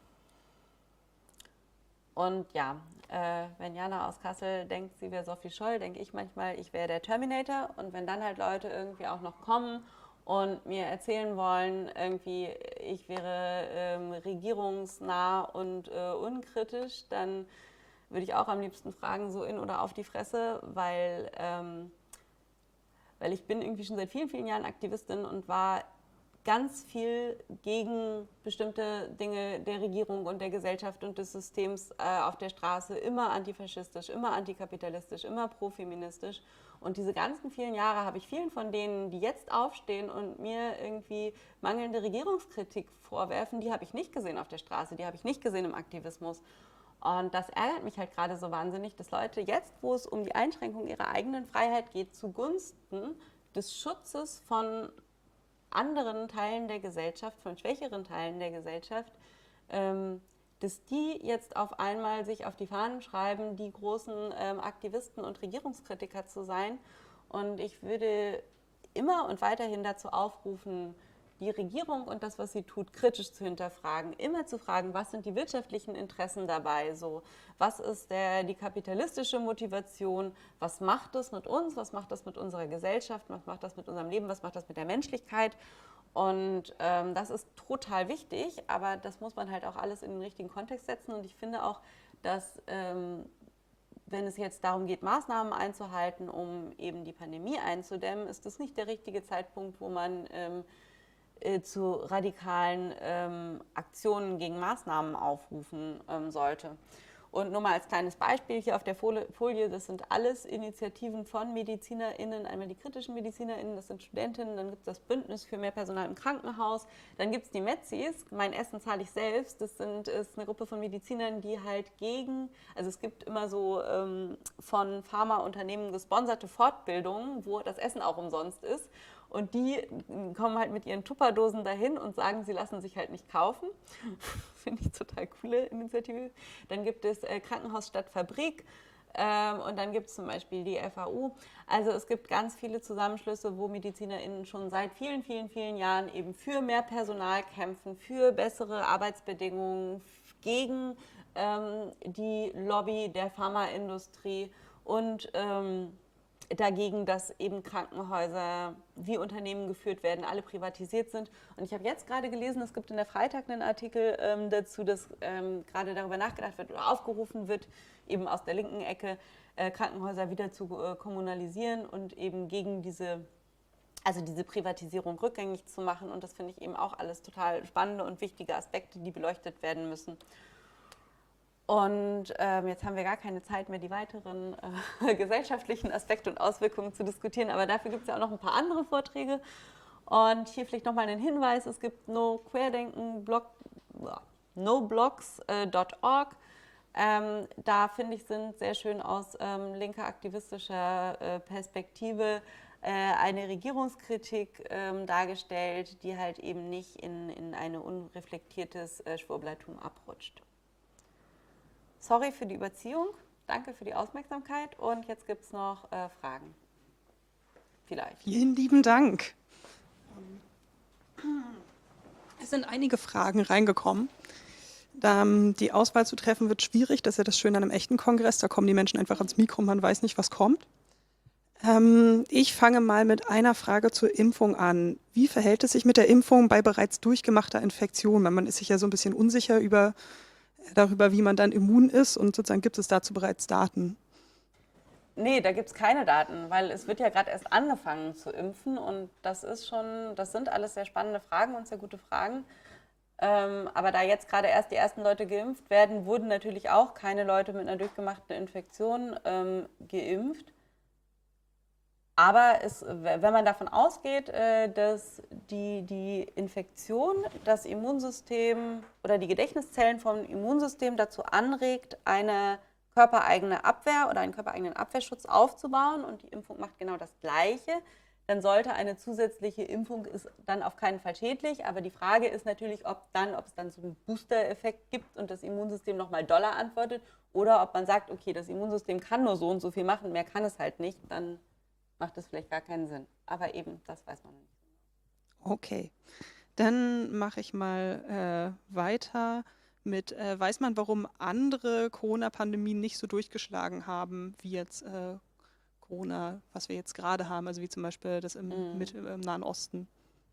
Und ja, äh, wenn Jana aus Kassel denkt, sie wäre Sophie Scholl, denke ich manchmal, ich wäre der Terminator. Und wenn dann halt Leute irgendwie auch noch kommen und mir erzählen wollen, irgendwie ich wäre ähm, regierungsnah und äh, unkritisch, dann würde ich auch am liebsten fragen, so in oder auf die Fresse, weil, ähm, weil ich bin irgendwie schon seit vielen, vielen Jahren Aktivistin und war ganz viel gegen bestimmte Dinge der Regierung und der Gesellschaft und des Systems äh, auf der Straße, immer antifaschistisch, immer antikapitalistisch, immer profeministisch. Und diese ganzen vielen Jahre habe ich vielen von denen, die jetzt aufstehen und mir irgendwie mangelnde Regierungskritik vorwerfen, die habe ich nicht gesehen auf der Straße, die habe ich nicht gesehen im Aktivismus. Und das ärgert mich halt gerade so wahnsinnig, dass Leute jetzt, wo es um die Einschränkung ihrer eigenen Freiheit geht, zugunsten des Schutzes von anderen Teilen der Gesellschaft, von schwächeren Teilen der Gesellschaft, ähm, dass die jetzt auf einmal sich auf die Fahnen schreiben, die großen ähm, Aktivisten und Regierungskritiker zu sein. Und ich würde immer und weiterhin dazu aufrufen, die Regierung und das, was sie tut, kritisch zu hinterfragen, immer zu fragen, was sind die wirtschaftlichen Interessen dabei, so, was ist der, die kapitalistische Motivation, was macht das mit uns, was macht das mit unserer Gesellschaft, was macht das mit unserem Leben, was macht das mit der Menschlichkeit und ähm, das ist total wichtig, aber das muss man halt auch alles in den richtigen Kontext setzen und ich finde auch, dass ähm, wenn es jetzt darum geht, Maßnahmen einzuhalten, um eben die Pandemie einzudämmen, ist das nicht der richtige Zeitpunkt, wo man ähm, zu radikalen ähm, Aktionen gegen Maßnahmen aufrufen ähm, sollte. Und nur mal als kleines Beispiel hier auf der Folie, das sind alles Initiativen von MedizinerInnen, einmal die kritischen MedizinerInnen, das sind Studentinnen, dann gibt es das Bündnis für mehr Personal im Krankenhaus, dann gibt es die Metzis, mein Essen zahle ich selbst, das sind, ist eine Gruppe von Medizinern, die halt gegen, also es gibt immer so ähm, von Pharmaunternehmen gesponserte Fortbildungen, wo das Essen auch umsonst ist. Und die kommen halt mit ihren Tupperdosen dahin und sagen, sie lassen sich halt nicht kaufen. Finde ich total coole Initiative. Dann gibt es äh, Krankenhaus statt Fabrik. Ähm, und dann gibt es zum Beispiel die F A U. Also es gibt ganz viele Zusammenschlüsse, wo MedizinerInnen schon seit vielen, vielen, vielen Jahren eben für mehr Personal kämpfen, für bessere Arbeitsbedingungen, gegen ähm, die Lobby der Pharmaindustrie und ähm, dagegen, dass eben Krankenhäuser wie Unternehmen geführt werden, alle privatisiert sind. Und ich habe jetzt gerade gelesen, es gibt in der Freitag einen Artikel ähm, dazu, dass ähm, gerade darüber nachgedacht wird oder aufgerufen wird, eben aus der linken Ecke äh, Krankenhäuser wieder zu äh, kommunalisieren und eben gegen diese, also diese Privatisierung rückgängig zu machen. Und das finde ich eben auch alles total spannende und wichtige Aspekte, die beleuchtet werden müssen. Und ähm, jetzt haben wir gar keine Zeit mehr, die weiteren äh, gesellschaftlichen Aspekte und Auswirkungen zu diskutieren, aber dafür gibt es ja auch noch ein paar andere Vorträge. Und hier vielleicht nochmal einen Hinweis, es gibt no querdenken blog noblogs punkt org. Ähm, da finde ich, sind sehr schön aus ähm, linker aktivistischer äh, Perspektive äh, eine Regierungskritik ähm, dargestellt, die halt eben nicht in, in ein unreflektiertes äh, Schwurblertum abrutscht. Sorry für die Überziehung, danke für die Aufmerksamkeit und jetzt gibt es noch äh, Fragen. Vielleicht. Vielen lieben Dank. Es sind einige Fragen reingekommen. Ähm, die Auswahl zu treffen wird schwierig, das ist ja das Schöne an einem echten Kongress, da kommen die Menschen einfach ans Mikro und man weiß nicht, was kommt. Ähm, ich fange mal mit einer Frage zur Impfung an. Wie verhält es sich mit der Impfung bei bereits durchgemachter Infektion? Man ist sich ja so ein bisschen unsicher über darüber, wie man dann immun ist und sozusagen gibt es dazu bereits Daten? Nee, da gibt es keine Daten, weil es wird ja gerade erst angefangen zu impfen und das ist schon, das sind alles sehr spannende Fragen und sehr gute Fragen. Ähm, aber da jetzt gerade erst die ersten Leute geimpft werden, wurden natürlich auch keine Leute mit einer durchgemachten Infektion ähm, geimpft. Aber es, wenn man davon ausgeht, dass die, die Infektion das Immunsystem oder die Gedächtniszellen vom Immunsystem dazu anregt, eine körpereigene Abwehr oder einen körpereigenen Abwehrschutz aufzubauen und die Impfung macht genau das Gleiche, dann sollte eine zusätzliche Impfung ist dann auf keinen Fall schädlich. Aber die Frage ist natürlich, ob, dann, ob es dann so einen Booster-Effekt gibt und das Immunsystem nochmal doller antwortet oder ob man sagt, okay, das Immunsystem kann nur so und so viel machen, mehr kann es halt nicht, dann macht das vielleicht gar keinen Sinn. Aber eben, das weiß man nicht. Okay, dann mache ich mal äh, weiter mit, äh, weiß man, warum andere Corona-Pandemien nicht so durchgeschlagen haben, wie jetzt äh, Corona, was wir jetzt gerade haben, also wie zum Beispiel das im, Mhm. mit, im Nahen Osten?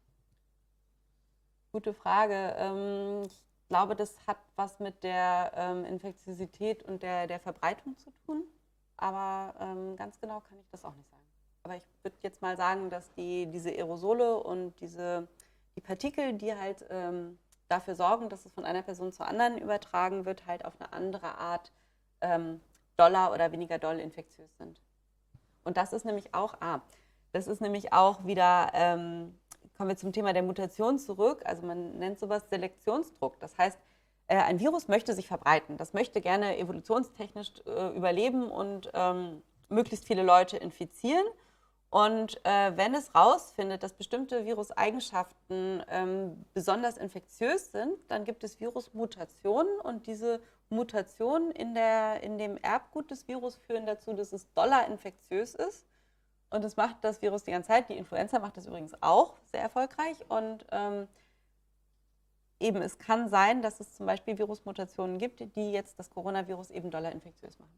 Gute Frage. Ähm, ich glaube, das hat was mit der ähm, Infektiosität und der, der Verbreitung zu tun. Aber ähm, ganz genau kann ich das auch nicht sagen. Aber ich würde jetzt mal sagen, dass die, diese Aerosole und diese, die Partikel, die halt ähm, dafür sorgen, dass es von einer Person zur anderen übertragen wird, halt auf eine andere Art ähm, doller oder weniger doll infektiös sind. Und das ist nämlich auch, ah, das ist nämlich auch wieder, ähm, kommen wir zum Thema der Mutation zurück, also man nennt sowas Selektionsdruck. Das heißt, äh, ein Virus möchte sich verbreiten, das möchte gerne evolutionstechnisch äh, überleben und ähm, möglichst viele Leute infizieren. Und äh, wenn es rausfindet, dass bestimmte Viruseigenschaften ähm, besonders infektiös sind, dann gibt es Virusmutationen und diese Mutationen in, der, in dem Erbgut des Virus führen dazu, dass es doller infektiös ist. Und das macht das Virus die ganze Zeit. Die Influenza macht das übrigens auch sehr erfolgreich. Und ähm, eben, es kann sein, dass es zum Beispiel Virusmutationen gibt, die jetzt das Coronavirus eben doller infektiös machen.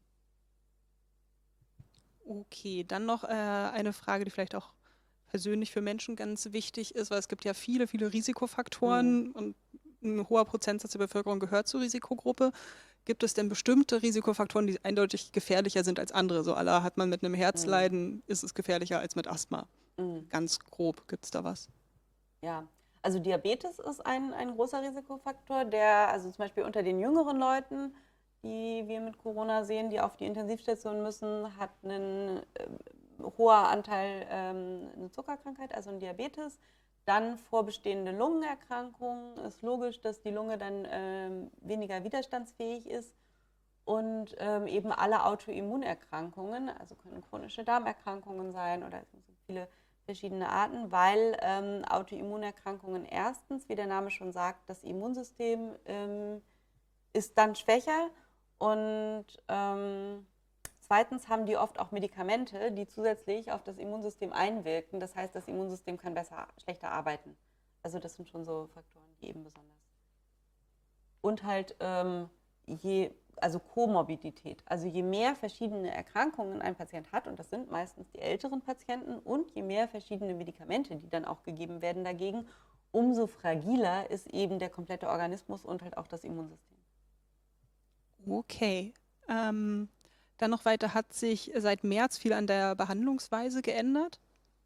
Okay, dann noch äh, eine Frage, die vielleicht auch persönlich für Menschen ganz wichtig ist, weil es gibt ja viele, viele Risikofaktoren Mhm. und ein hoher Prozentsatz der Bevölkerung gehört zur Risikogruppe. Gibt es denn bestimmte Risikofaktoren, die eindeutig gefährlicher sind als andere? So aller hat man mit einem Herzleiden, ist es gefährlicher als mit Asthma. Mhm. Ganz grob, gibt es da was? Ja, also Diabetes ist ein, ein großer Risikofaktor, der also zum Beispiel unter den jüngeren Leuten, die wir mit Corona sehen, die auf die Intensivstation müssen, hat einen äh, hoher Anteil ähm, eine Zuckerkrankheit, also ein Diabetes. Dann vorbestehende Lungenerkrankungen. Ist logisch, dass die Lunge dann ähm, weniger widerstandsfähig ist. Und ähm, eben alle Autoimmunerkrankungen, also können chronische Darmerkrankungen sein oder es sind viele verschiedene Arten, weil ähm, Autoimmunerkrankungen erstens, wie der Name schon sagt, das Immunsystem ähm, ist dann schwächer und ähm, Zweitens haben die oft auch Medikamente, die zusätzlich auf das Immunsystem einwirken. Das heißt, das Immunsystem kann besser, schlechter arbeiten. Also das sind schon so Faktoren, die eben besonders. Und halt ähm, je, also Komorbidität. Also je mehr verschiedene Erkrankungen ein Patient hat, und das sind meistens die älteren Patienten, und je mehr verschiedene Medikamente, die dann auch gegeben werden dagegen, umso fragiler ist eben der komplette Organismus und halt auch das Immunsystem. Okay. Ähm, dann noch weiter, hat sich seit März viel an der Behandlungsweise geändert?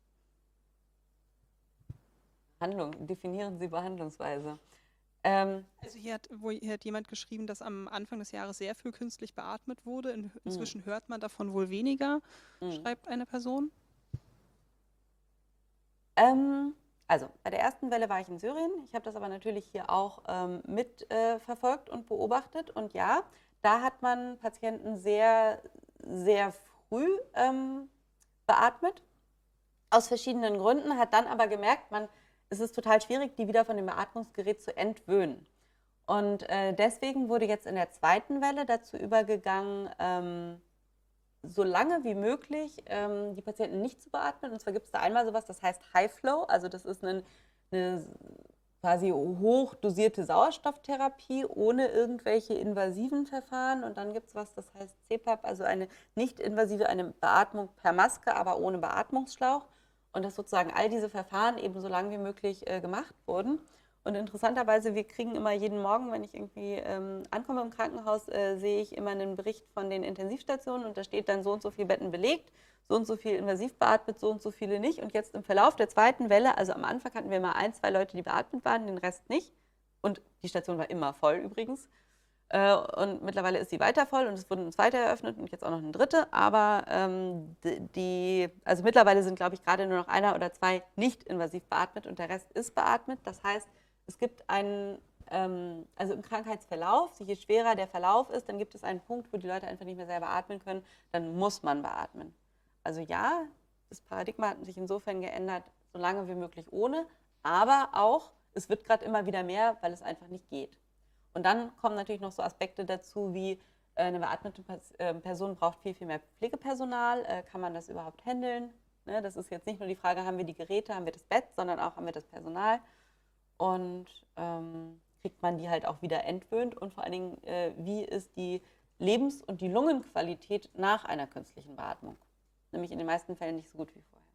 Behandlung, definieren Sie Behandlungsweise. Ähm, Also hier hat, wo, hier hat jemand geschrieben, dass am Anfang des Jahres sehr viel künstlich beatmet wurde. In, inzwischen hört man davon wohl weniger, mm. schreibt eine Person. Ähm, also bei der ersten Welle war ich in Syrien. Ich habe das aber natürlich hier auch ähm, mit äh, verfolgt und beobachtet. Und ja, da hat man Patienten sehr, sehr früh ähm, beatmet. Aus verschiedenen Gründen, hat dann aber gemerkt, man, es ist total schwierig, die wieder von dem Beatmungsgerät zu entwöhnen. Und äh, deswegen wurde jetzt in der zweiten Welle dazu übergegangen, ähm, so lange wie möglich ähm, die Patienten nicht zu beatmen. Und zwar gibt es da einmal sowas, das heißt High Flow, also das ist eine, eine quasi hochdosierte Sauerstofftherapie ohne irgendwelche invasiven Verfahren. Und dann gibt es was, das heißt C PAP, also eine nicht invasive, eine Beatmung per Maske, aber ohne Beatmungsschlauch. Und dass sozusagen all diese Verfahren eben so lange wie möglich äh, gemacht wurden. Und interessanterweise, wir kriegen immer jeden Morgen, wenn ich irgendwie ähm, ankomme im Krankenhaus, äh, sehe ich immer einen Bericht von den Intensivstationen und da steht dann so und so viele Betten belegt, so und so viel invasiv beatmet, so und so viele nicht. Und jetzt im Verlauf der zweiten Welle, also am Anfang hatten wir mal ein, zwei Leute, die beatmet waren, den Rest nicht. Und die Station war immer voll übrigens. Äh, und mittlerweile ist sie weiter voll und es wurde eine zweite eröffnet und jetzt auch noch eine dritte. Aber ähm, die, also mittlerweile sind, glaube ich, gerade nur noch einer oder zwei nicht invasiv beatmet und der Rest ist beatmet. Das heißt, es gibt einen, ähm, also im Krankheitsverlauf, je schwerer der Verlauf ist, dann gibt es einen Punkt, wo die Leute einfach nicht mehr selber atmen können, dann muss man beatmen. Also ja, das Paradigma hat sich insofern geändert, so lange wie möglich ohne, aber auch, es wird gerade immer wieder mehr, weil es einfach nicht geht. Und dann kommen natürlich noch so Aspekte dazu, wie äh, eine beatmete Person braucht viel, viel mehr Pflegepersonal, äh, kann man das überhaupt handeln? Ne, das ist jetzt nicht nur die Frage, haben wir die Geräte, haben wir das Bett, sondern auch, haben wir das Personal? Und ähm, kriegt man die halt auch wieder entwöhnt und vor allen Dingen, äh, wie ist die Lebens- und die Lungenqualität nach einer künstlichen Beatmung? Nämlich in den meisten Fällen nicht so gut wie vorher.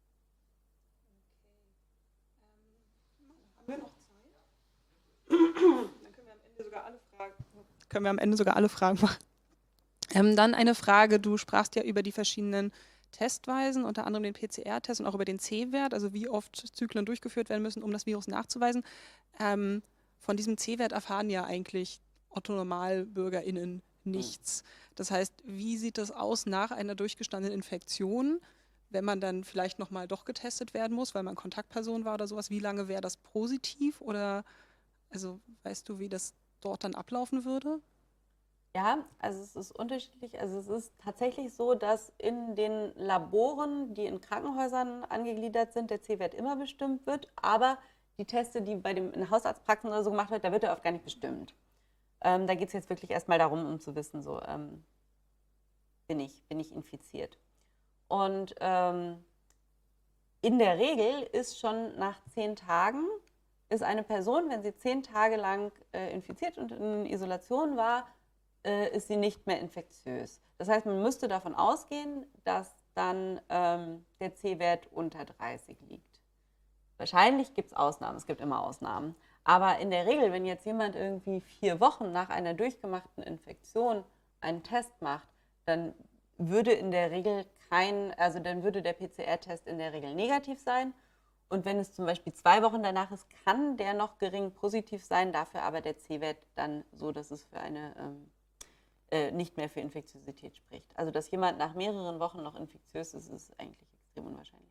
Okay. Ähm, haben wir noch Zeit? Dann können wir am Ende sogar alle Fragen, können wir am Ende sogar alle Fragen machen. Ähm, dann eine Frage, du sprachst ja über die verschiedenen Testweisen, unter anderem den P C R-Test und auch über den C-Wert, also wie oft Zyklen durchgeführt werden müssen, um das Virus nachzuweisen. Ähm, von diesem C-Wert erfahren ja eigentlich Otto-Normalbürgerinnen nichts. Das heißt, wie sieht das aus nach einer durchgestandenen Infektion, wenn man dann vielleicht nochmal doch getestet werden muss, weil man Kontaktperson war oder sowas? Wie lange wäre das positiv? Oder, also weißt du, wie das dort dann ablaufen würde? Ja, also es ist unterschiedlich. Also es ist tatsächlich so, dass in den Laboren, die in Krankenhäusern angegliedert sind, der C-Wert immer bestimmt wird. Aber die Teste, die bei dem in Hausarztpraxen oder so gemacht wird, da wird er oft gar nicht bestimmt. Ähm, da geht es jetzt wirklich erstmal darum, um zu wissen, so ähm, bin ich, bin ich infiziert. Und ähm, in der Regel ist schon nach zehn Tagen, ist eine Person, wenn sie zehn Tage lang äh, infiziert und in Isolation war, äh, ist sie nicht mehr infektiös. Das heißt, man müsste davon ausgehen, dass dann ähm, der C-Wert unter dreißig liegt. Wahrscheinlich gibt es Ausnahmen, es gibt immer Ausnahmen. Aber in der Regel, wenn jetzt jemand irgendwie vier Wochen nach einer durchgemachten Infektion einen Test macht, dann würde in der Regel kein, also dann würde der P C R-Test in der Regel negativ sein. Und wenn es zum Beispiel zwei Wochen danach ist, kann der noch gering positiv sein, dafür aber der C-Wert dann so, dass es für eine ähm, äh, nicht mehr für Infektiosität spricht. Also dass jemand nach mehreren Wochen noch infektiös ist, ist eigentlich extrem unwahrscheinlich.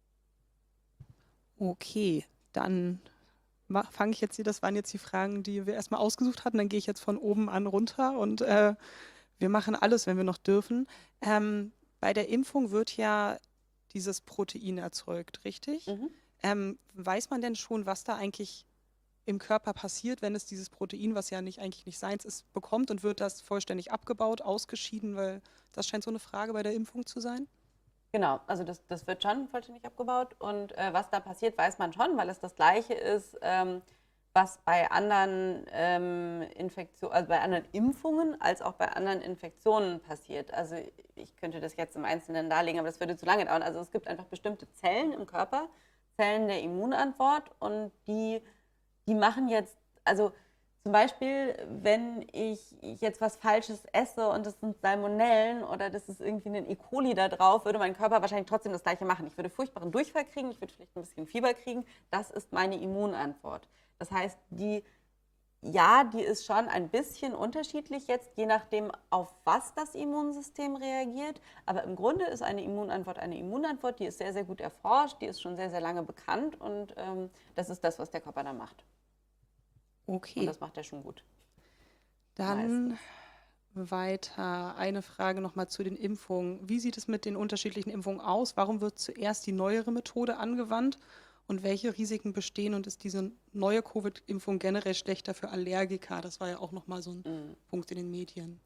Okay, dann fange ich jetzt hier, das waren jetzt die Fragen, die wir erstmal ausgesucht hatten, dann gehe ich jetzt von oben an runter und äh, wir machen alles, wenn wir noch dürfen. Ähm, bei der Impfung wird ja dieses Protein erzeugt, richtig? Mhm. Ähm, weiß man denn schon, was da eigentlich im Körper passiert, wenn es dieses Protein, was ja nicht eigentlich nicht seins ist, bekommt und wird das vollständig abgebaut, ausgeschieden, weil das scheint so eine Frage bei der Impfung zu sein? Genau, also das, das wird schon vollständig abgebaut und äh, was da passiert, weiß man schon, weil es das Gleiche ist, ähm, was bei anderen ähm, Infektionen, also bei anderen Impfungen als auch bei anderen Infektionen passiert. Also ich könnte das jetzt im Einzelnen darlegen, aber das würde zu lange dauern. Also es gibt einfach bestimmte Zellen im Körper, Zellen der Immunantwort und die, die machen jetzt, also zum Beispiel, wenn ich jetzt was Falsches esse und das sind Salmonellen oder das ist irgendwie ein E. coli da drauf, würde mein Körper wahrscheinlich trotzdem das Gleiche machen. Ich würde furchtbaren Durchfall kriegen, ich würde vielleicht ein bisschen Fieber kriegen. Das ist meine Immunantwort. Das heißt, die, ja, die ist schon ein bisschen unterschiedlich jetzt, je nachdem, auf was das Immunsystem reagiert. Aber im Grunde ist eine Immunantwort eine Immunantwort, die ist sehr, sehr gut erforscht, die ist schon sehr, sehr lange bekannt und ähm, das ist das, was der Körper da macht. Okay. Und das macht er schon gut. Dann Meistens. weiter eine Frage nochmal zu den Impfungen. Wie sieht es mit den unterschiedlichen Impfungen aus? Warum wird zuerst die neuere Methode angewandt? Und welche Risiken bestehen? Und ist diese neue Covid-Impfung generell schlechter für Allergiker? Das war ja auch nochmal so ein Mhm. Punkt in den Medien.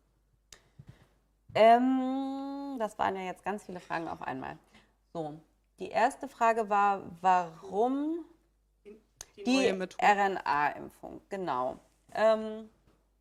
Ähm, das waren ja jetzt ganz viele Fragen auf einmal. So, die erste Frage war, warum Die, die neue Methode. R N A-Impfung? Genau. Ähm,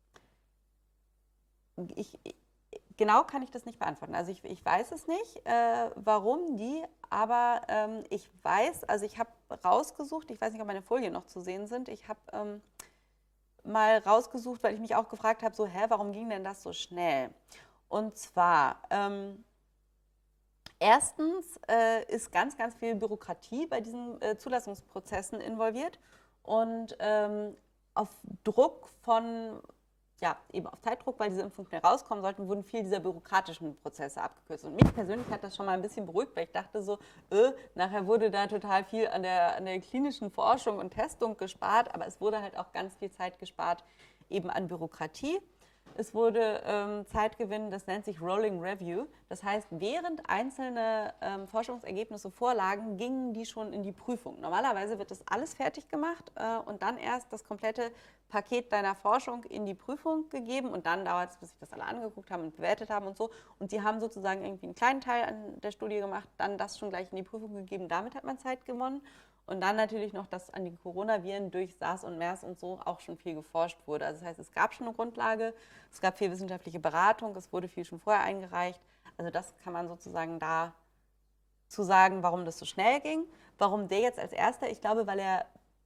ich, genau kann ich das nicht beantworten. Also ich, ich weiß es nicht, äh, warum die, aber ähm, ich weiß, also ich habe rausgesucht, ich weiß nicht, ob meine Folien noch zu sehen sind, ich habe ähm, mal rausgesucht, weil ich mich auch gefragt habe, so, hä, warum ging denn das so schnell? Und zwar, ähm, erstens äh, ist ganz, ganz viel Bürokratie bei diesen äh, Zulassungsprozessen involviert und ähm, auf Druck von, ja, eben auf Zeitdruck, weil diese Impfungen schnell rauskommen sollten, wurden viel dieser bürokratischen Prozesse abgekürzt. Und mich persönlich hat das schon mal ein bisschen beruhigt, weil ich dachte so, äh, nachher wurde da total viel an der, an der klinischen Forschung und Testung gespart, aber es wurde halt auch ganz viel Zeit gespart eben an Bürokratie. Es wurde ähm, Zeit gewinnen, das nennt sich Rolling Review. Das heißt, während einzelne ähm, Forschungsergebnisse vorlagen, gingen die schon in die Prüfung. Normalerweise wird das alles fertig gemacht äh, und dann erst das komplette Paket deiner Forschung in die Prüfung gegeben und dann dauert es, bis sich das alle angeguckt haben und bewertet haben und so. Und sie haben sozusagen irgendwie einen kleinen Teil an der Studie gemacht, dann das schon gleich in die Prüfung gegeben. Damit hat man Zeit gewonnen. Und dann natürlich noch, dass an den Coronaviren durch SARS und MERS und so auch schon viel geforscht wurde. Also das heißt, es gab schon eine Grundlage, es gab viel wissenschaftliche Beratung, es wurde viel schon vorher eingereicht. Also das kann man sozusagen da zu sagen, warum das so schnell ging. Warum der jetzt als erster? Ich glaube, weil er,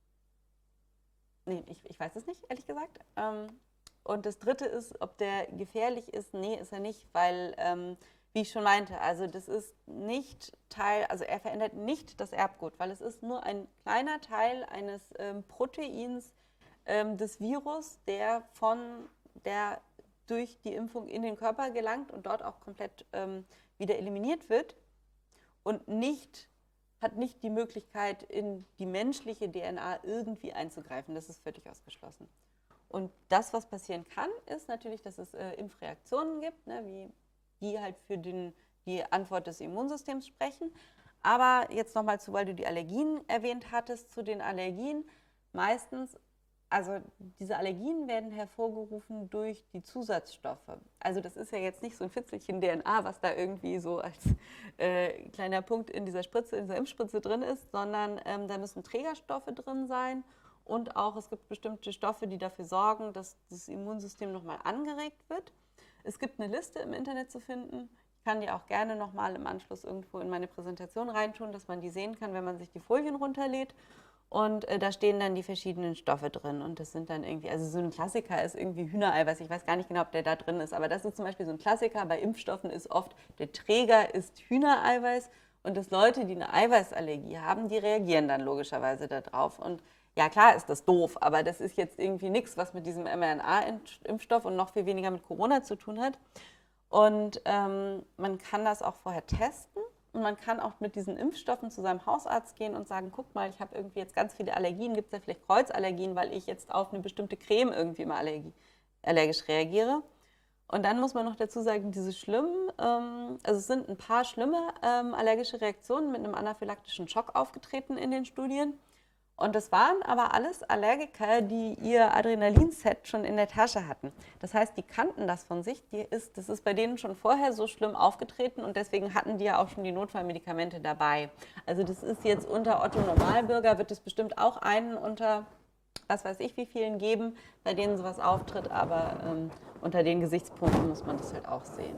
nee, ich, ich weiß es nicht, ehrlich gesagt. Und das dritte ist, ob der gefährlich ist. Nee, ist er nicht, weil... Wie ich schon meinte, also das ist nicht Teil, also er verändert nicht das Erbgut, weil es ist nur ein kleiner Teil eines ähm, Proteins ähm, des Virus, der von der durch die Impfung in den Körper gelangt und dort auch komplett ähm, wieder eliminiert wird und nicht, hat nicht die Möglichkeit, in die menschliche D N A irgendwie einzugreifen. Das ist völlig ausgeschlossen. Und das, was passieren kann, ist natürlich, dass es äh, Impfreaktionen gibt, ne, wie die halt für den, die Antwort des Immunsystems sprechen. Aber jetzt nochmal zu, weil du die Allergien erwähnt hattest, zu den Allergien. Meistens, also diese Allergien werden hervorgerufen durch die Zusatzstoffe. Also das ist ja jetzt nicht so ein Fitzelchen D N A, was da irgendwie so als äh, kleiner Punkt in dieser Spritze, in dieser Impfspritze drin ist, sondern ähm, da müssen Trägerstoffe drin sein. Und auch es gibt bestimmte Stoffe, die dafür sorgen, dass das Immunsystem nochmal angeregt wird. Es gibt eine Liste im Internet zu finden. Ich kann die auch gerne nochmal im Anschluss irgendwo in meine Präsentation reintun, dass man die sehen kann, wenn man sich die Folien runterlädt. Und äh, da stehen dann die verschiedenen Stoffe drin. Und das sind dann irgendwie, also so ein Klassiker ist irgendwie Hühnereiweiß. Ich weiß gar nicht genau, ob der da drin ist. Aber das ist zum Beispiel so ein Klassiker. Bei Impfstoffen ist oft, der Träger ist Hühnereiweiß. Und dass Leute, die eine Eiweißallergie haben, die reagieren dann logischerweise darauf. Und ja, klar ist das doof, aber das ist jetzt irgendwie nichts, was mit diesem mRNA-Impfstoff und noch viel weniger mit Corona zu tun hat. Und ähm, man kann das auch vorher testen und man kann auch mit diesen Impfstoffen zu seinem Hausarzt gehen und sagen, guck mal, ich habe irgendwie jetzt ganz viele Allergien, gibt es ja vielleicht Kreuzallergien, weil ich jetzt auf eine bestimmte Creme irgendwie mal allergie, allergisch reagiere. Und dann muss man noch dazu sagen, diese schlimmen, ähm, also es sind ein paar schlimme ähm, allergische Reaktionen mit einem anaphylaktischen Schock aufgetreten in den Studien. Und das waren aber alles Allergiker, die ihr Adrenalinset schon in der Tasche hatten. Das heißt, die kannten das von sich. Die ist, das ist bei denen schon vorher so schlimm aufgetreten und deswegen hatten die ja auch schon die Notfallmedikamente dabei. Also das ist jetzt unter Otto Normalbürger, wird es bestimmt auch einen unter, was weiß ich wie vielen geben, bei denen sowas auftritt. Aber ähm, unter den Gesichtspunkten muss man das halt auch sehen.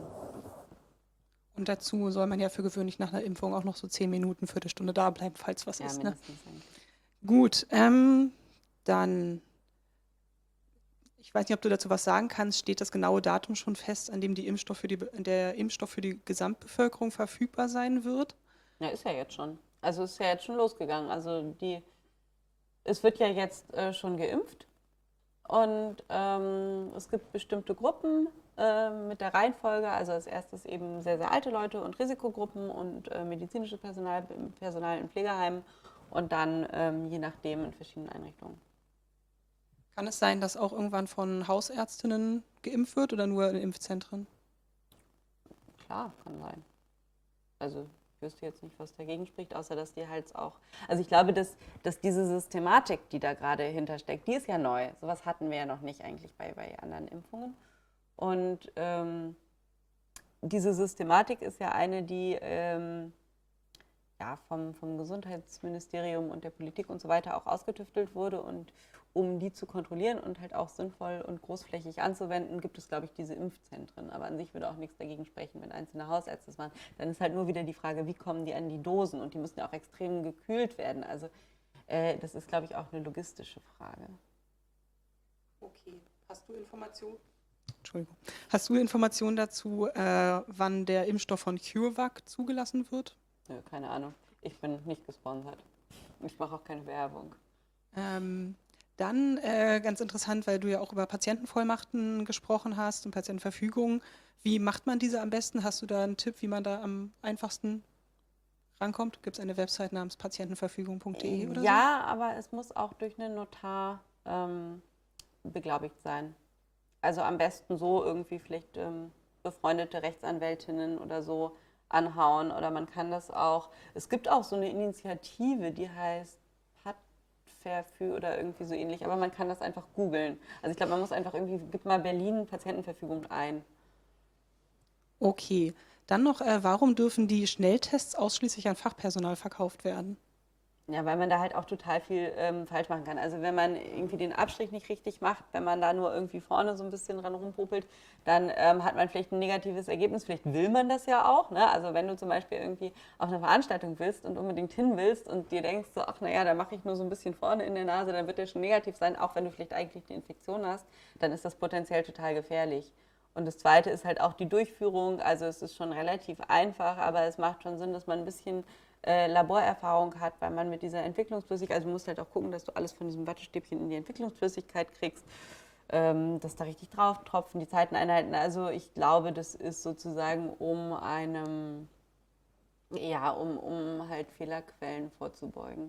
Und dazu soll man ja für gewöhnlich nach einer Impfung auch noch so zehn Minuten, Viertelstunde da bleiben, falls was Ja, ist. Ne? mindestens eigentlich. Gut, ähm, dann, ich weiß nicht, ob du dazu was sagen kannst, steht das genaue Datum schon fest, an dem die Impfstoff für die, der Impfstoff für die Gesamtbevölkerung verfügbar sein wird? Ja, ist ja jetzt schon. Also ist ja jetzt schon losgegangen. Also die, es wird ja jetzt äh, schon geimpft und ähm, es gibt bestimmte Gruppen äh, mit der Reihenfolge. Also als erstes eben sehr, sehr alte Leute und Risikogruppen und äh, medizinisches Personal, Personal in Pflegeheimen und dann ähm, je nachdem in verschiedenen Einrichtungen. Kann es sein, dass auch irgendwann von Hausärztinnen geimpft wird oder nur in Impfzentren? Klar, kann sein. Also ich wüsste jetzt nicht, was dagegen spricht, außer dass die halt auch, also ich glaube, dass, dass diese Systematik, die da gerade hintersteckt, die ist ja neu. Sowas hatten wir ja noch nicht eigentlich bei, bei anderen Impfungen. Und ähm, diese Systematik ist ja eine, die ähm, ja, vom, vom Gesundheitsministerium und der Politik und so weiter auch ausgetüftelt wurde. Und um die zu kontrollieren und halt auch sinnvoll und großflächig anzuwenden, gibt es, glaube ich, diese Impfzentren. Aber an sich würde auch nichts dagegen sprechen, wenn einzelne Hausärzte das machen. Dann ist halt nur wieder die Frage, wie kommen die an die Dosen? Und die müssen ja auch extrem gekühlt werden. Also äh, das ist, glaube ich, auch eine logistische Frage. Okay, hast du Informationen? Entschuldigung. Hast du Informationen dazu, äh, wann der Impfstoff von CureVac zugelassen wird? Nö, keine Ahnung. Ich bin nicht gesponsert. Ich mache auch keine Werbung. Ähm, dann äh, ganz interessant, weil du ja auch über Patientenvollmachten gesprochen hast und Patientenverfügungen. Wie macht man diese am besten? Hast du da einen Tipp, wie man da am einfachsten rankommt? Gibt es eine Website namens patientenverfügung punkt de oder Ja, aber es muss auch durch einen Notar ähm, beglaubigt sein. Also am besten so irgendwie vielleicht ähm, befreundete Rechtsanwältinnen oder so anhauen. Oder man kann das auch, es gibt auch so eine Initiative, die heißt Patverfü oder irgendwie so ähnlich, aber man kann das einfach googeln. Also ich glaube, man muss einfach irgendwie, gib mal Berlin Patientenverfügung ein. so? Okay. Dann noch, äh, warum dürfen die Schnelltests ausschließlich an Fachpersonal verkauft werden? Ja, weil man da halt auch total viel ähm, falsch machen kann. Also wenn man irgendwie den Abstrich nicht richtig macht, wenn man da nur irgendwie vorne so ein bisschen dran rumpopelt, dann ähm, hat man vielleicht ein negatives Ergebnis. Vielleicht will man das ja auch. Ne? Also wenn du zum Beispiel irgendwie auf eine Veranstaltung willst und unbedingt hin willst und dir denkst, so, ach naja, da mache ich nur so ein bisschen vorne in der Nase, dann wird der schon negativ sein, auch wenn du vielleicht eigentlich eine Infektion hast, dann ist das potenziell total gefährlich. Und das Zweite ist halt auch die Durchführung. Also es ist schon relativ einfach, aber es macht schon Sinn, dass man ein bisschen äh, Laborerfahrung hat, weil man mit dieser Entwicklungsflüssigkeit, also du musst halt auch gucken, dass du alles von diesem Wattestäbchen in die Entwicklungsflüssigkeit kriegst, ähm, dass da richtig drauf tropfen, die Zeiten einhalten. Also ich glaube, das ist sozusagen um einem, ja, um, um halt Fehlerquellen vorzubeugen.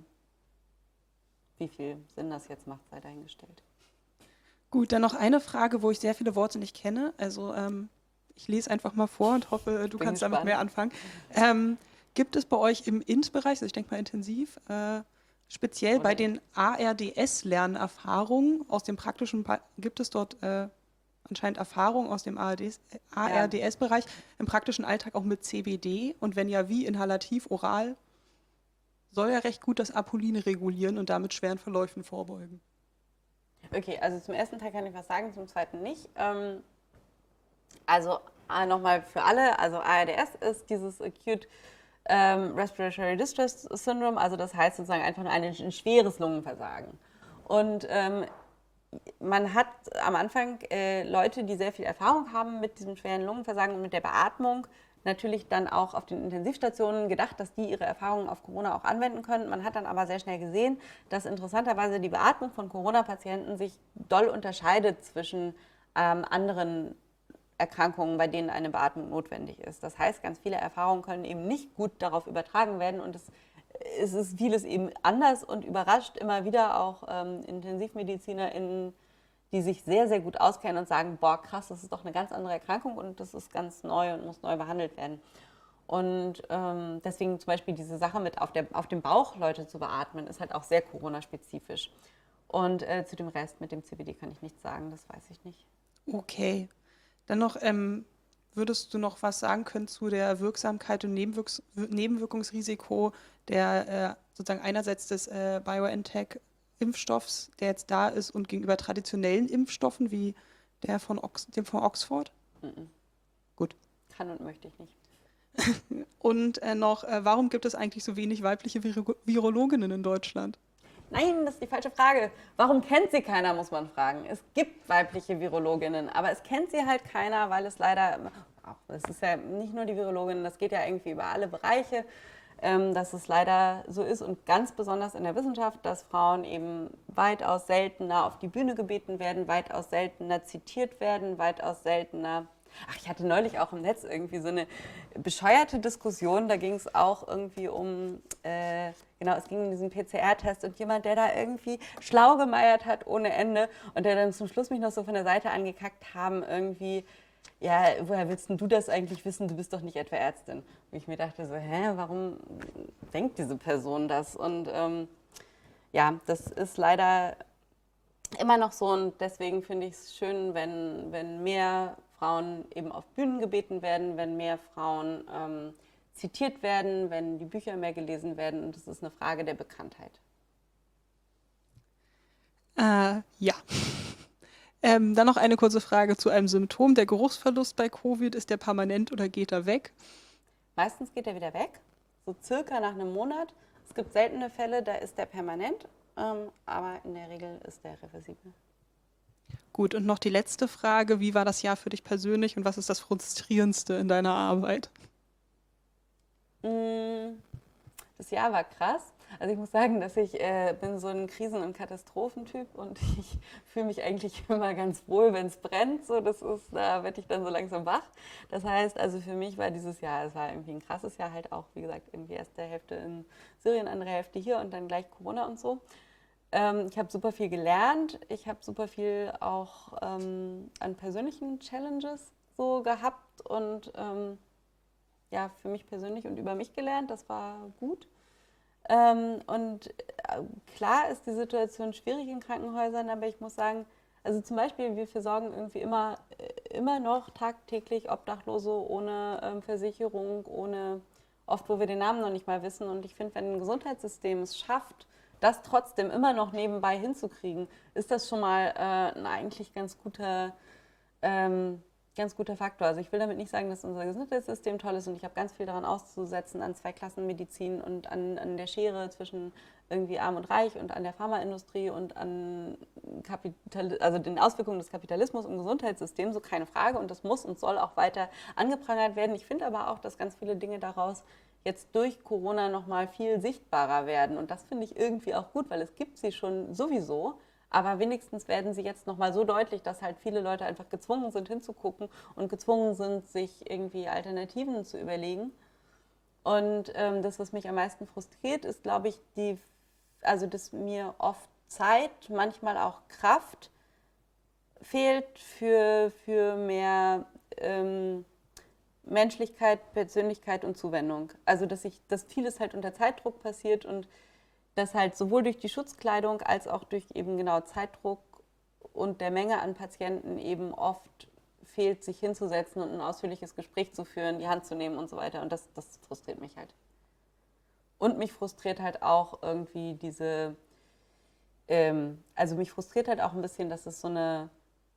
Wie viel Sinn das jetzt macht, sei dahingestellt. Gut, dann noch eine Frage, wo ich sehr viele Worte nicht kenne. Also ähm, ich lese einfach mal vor und hoffe, du Bin kannst gespannt. damit mehr anfangen. Ähm, gibt es bei euch im I N T-Bereich, also ich denke mal intensiv, äh, speziell bei Oder- den A R D S-Lernerfahrungen aus dem praktischen, Ba- gibt es dort äh, anscheinend Erfahrungen aus dem A R D S-Bereich im praktischen Alltag auch mit C B D? Und wenn ja, wie inhalativ, oral? Soll ja recht gut das Apulin regulieren und damit schweren Verläufen vorbeugen. Okay, also zum ersten Teil kann ich was sagen, zum zweiten nicht. Ähm, also äh, nochmal für alle, also A R D S ist dieses Acute ähm, Respiratory Distress Syndrome, also das heißt sozusagen einfach nur ein, ein schweres Lungenversagen. Und ähm, man hat am Anfang äh, Leute, die sehr viel Erfahrung haben mit diesem schweren Lungenversagen und mit der Beatmung, natürlich dann auch auf den Intensivstationen gedacht, dass die ihre Erfahrungen auf Corona auch anwenden können. Man hat dann aber sehr schnell gesehen, dass interessanterweise die Beatmung von Corona-Patienten sich doll unterscheidet zwischen ähm, anderen Erkrankungen, bei denen eine Beatmung notwendig ist. Das heißt, ganz viele Erfahrungen können eben nicht gut darauf übertragen werden und es, es ist vieles eben anders und überrascht immer wieder auch ähm, IntensivmedizinerInnen, die sich sehr, sehr gut auskennen und sagen, boah, krass, das ist doch eine ganz andere Erkrankung und das ist ganz neu und muss neu behandelt werden. Und ähm, deswegen zum Beispiel diese Sache mit auf, der, auf dem Bauch Leute zu beatmen, ist halt auch sehr Corona-spezifisch. Und äh, zu dem Rest mit dem C B D kann ich nichts sagen, das weiß ich nicht. Okay. Dann noch, ähm, würdest du noch was sagen können zu der Wirksamkeit und Nebenwirks Nebenwirkungsrisiko der äh, sozusagen einerseits des äh, BioNTech-Impfstoffs, der jetzt da ist, und gegenüber traditionellen Impfstoffen wie der von Ox dem von Oxford? Mm-mm. Gut. Kann und möchte ich nicht. Und äh, noch, äh, warum gibt es eigentlich so wenig weibliche Viro Virologinnen in Deutschland? Nein, das ist die falsche Frage. Warum kennt sie keiner, muss man fragen. Es gibt weibliche Virologinnen, aber es kennt sie halt keiner, weil es leider, es ist ja nicht nur die Virologinnen, das geht ja irgendwie über alle Bereiche, ähm, dass es leider so ist und ganz besonders in der Wissenschaft, dass Frauen eben weitaus seltener auf die Bühne gebeten werden, weitaus seltener zitiert werden, weitaus seltener. Ach, ich hatte neulich auch im Netz irgendwie so eine bescheuerte Diskussion, da ging es auch irgendwie um, äh, genau, es ging um diesen P C R-Test und jemand, der da irgendwie schlau gemeiert hat ohne Ende und der dann zum Schluss mich noch so von der Seite angekackt haben, irgendwie, ja, woher willst denn du das eigentlich wissen, du bist doch nicht etwa Ärztin. Und ich mir dachte so, hä, warum denkt diese Person das? Und ähm, ja, das ist leider immer noch so und deswegen finde ich es schön, wenn, wenn mehr Frauen eben auf Bühnen gebeten werden, wenn mehr Frauen ähm, zitiert werden, wenn die Bücher mehr gelesen werden und das ist eine Frage der Bekanntheit. Äh, ja. ähm, dann noch eine kurze Frage zu einem Symptom. Der Geruchsverlust bei Covid, ist der permanent oder geht er weg? Meistens geht er wieder weg, so circa nach einem Monat. Es gibt seltene Fälle, da ist der permanent, ähm, aber in der Regel ist der reversibel. Gut, und noch die letzte Frage. Wie war das Jahr für dich persönlich und was ist das Frustrierendste in deiner Arbeit? Das Jahr war krass. Also ich muss sagen, dass ich äh, bin so ein Krisen- und Katastrophentyp und ich fühle mich eigentlich immer ganz wohl, wenn es brennt. So, das ist, da werde ich dann so langsam wach. Das heißt, also für mich war dieses Jahr, es war irgendwie ein krasses Jahr, halt auch, wie gesagt, irgendwie erste Hälfte in Syrien, andere Hälfte hier und dann gleich Corona und so. Ähm, ich habe super viel gelernt. Ich habe super viel auch ähm, an persönlichen Challenges so gehabt und ähm, ja, für mich persönlich und über mich gelernt. Das war gut. Ähm, und äh, klar ist die Situation schwierig in Krankenhäusern, aber ich muss sagen, also zum Beispiel, wir versorgen irgendwie immer, äh, immer noch tagtäglich Obdachlose ohne ähm, Versicherung, ohne oft, wo wir den Namen noch nicht mal wissen. Und ich finde, wenn ein Gesundheitssystem es schafft, das trotzdem immer noch nebenbei hinzukriegen, ist das schon mal äh, ein eigentlich ganz guter, ähm, ganz guter Faktor. Also ich will damit nicht sagen, dass unser Gesundheitssystem toll ist und ich habe ganz viel daran auszusetzen an Zweiklassenmedizin und an, an der Schere zwischen irgendwie arm und reich und an der Pharmaindustrie und an Kapital, also den Auswirkungen des Kapitalismus im Gesundheitssystem, so keine Frage und das muss und soll auch weiter angeprangert werden. Ich finde aber auch, dass ganz viele Dinge daraus jetzt durch Corona noch mal viel sichtbarer werden und das finde ich irgendwie auch gut, weil es gibt sie schon sowieso. Aber wenigstens werden sie jetzt nochmal so deutlich, dass halt viele Leute einfach gezwungen sind hinzugucken und gezwungen sind, sich irgendwie Alternativen zu überlegen. Und ähm, das, was mich am meisten frustriert, ist, glaube ich, die, also dass mir oft Zeit, manchmal auch Kraft fehlt für, für mehr ähm, Menschlichkeit, Persönlichkeit und Zuwendung. Also dass ich, dass vieles halt unter Zeitdruck passiert und dass halt sowohl durch die Schutzkleidung als auch durch eben genau Zeitdruck und der Menge an Patienten eben oft fehlt, sich hinzusetzen und ein ausführliches Gespräch zu führen, die Hand zu nehmen und so weiter. Und das, das frustriert mich halt. Und mich frustriert halt auch irgendwie diese, ähm, also mich frustriert halt auch ein bisschen, dass es so eine,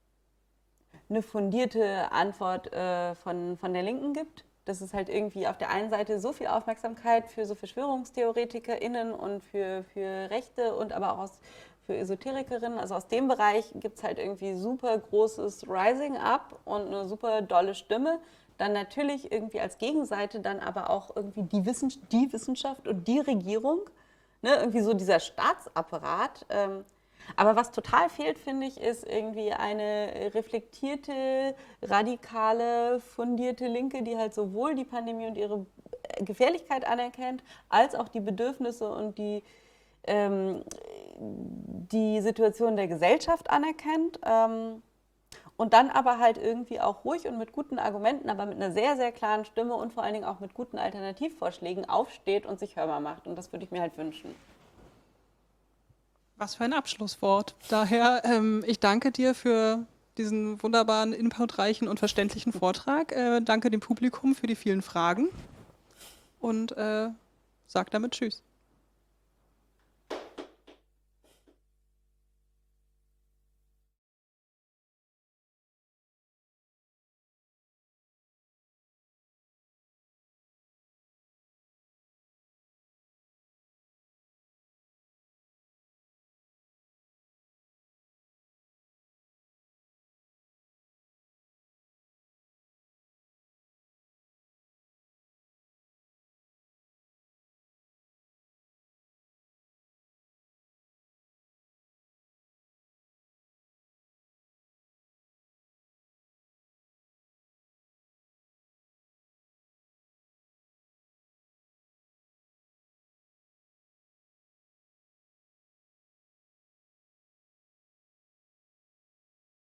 eine fundierte Antwort äh, von, von der Linken gibt. Dass es halt irgendwie auf der einen Seite so viel Aufmerksamkeit für so VerschwörungstheoretikerInnen und für, für Rechte und aber auch aus, für Esoterikerinnen, also aus dem Bereich gibt es halt irgendwie super großes Rising Up und eine super dolle Stimme. Dann natürlich irgendwie als Gegenseite dann aber auch irgendwie die, Wissen, die Wissenschaft und die Regierung, ne? Irgendwie so dieser Staatsapparat. Ähm, Aber was total fehlt, finde ich, ist irgendwie eine reflektierte, radikale, fundierte Linke, die halt sowohl die Pandemie und ihre Gefährlichkeit anerkennt, als auch die Bedürfnisse und die, ähm, die Situation der Gesellschaft anerkennt. Ähm, und dann aber halt irgendwie auch ruhig und mit guten Argumenten, aber mit einer sehr, sehr klaren Stimme und vor allen Dingen auch mit guten Alternativvorschlägen aufsteht und sich hörbar macht. Und das würde ich mir halt wünschen. Was für ein Abschlusswort. Daher, ähm, ich danke dir für diesen wunderbaren, inputreichen und verständlichen Vortrag. Äh, danke dem Publikum für die vielen Fragen und äh, sag damit Tschüss.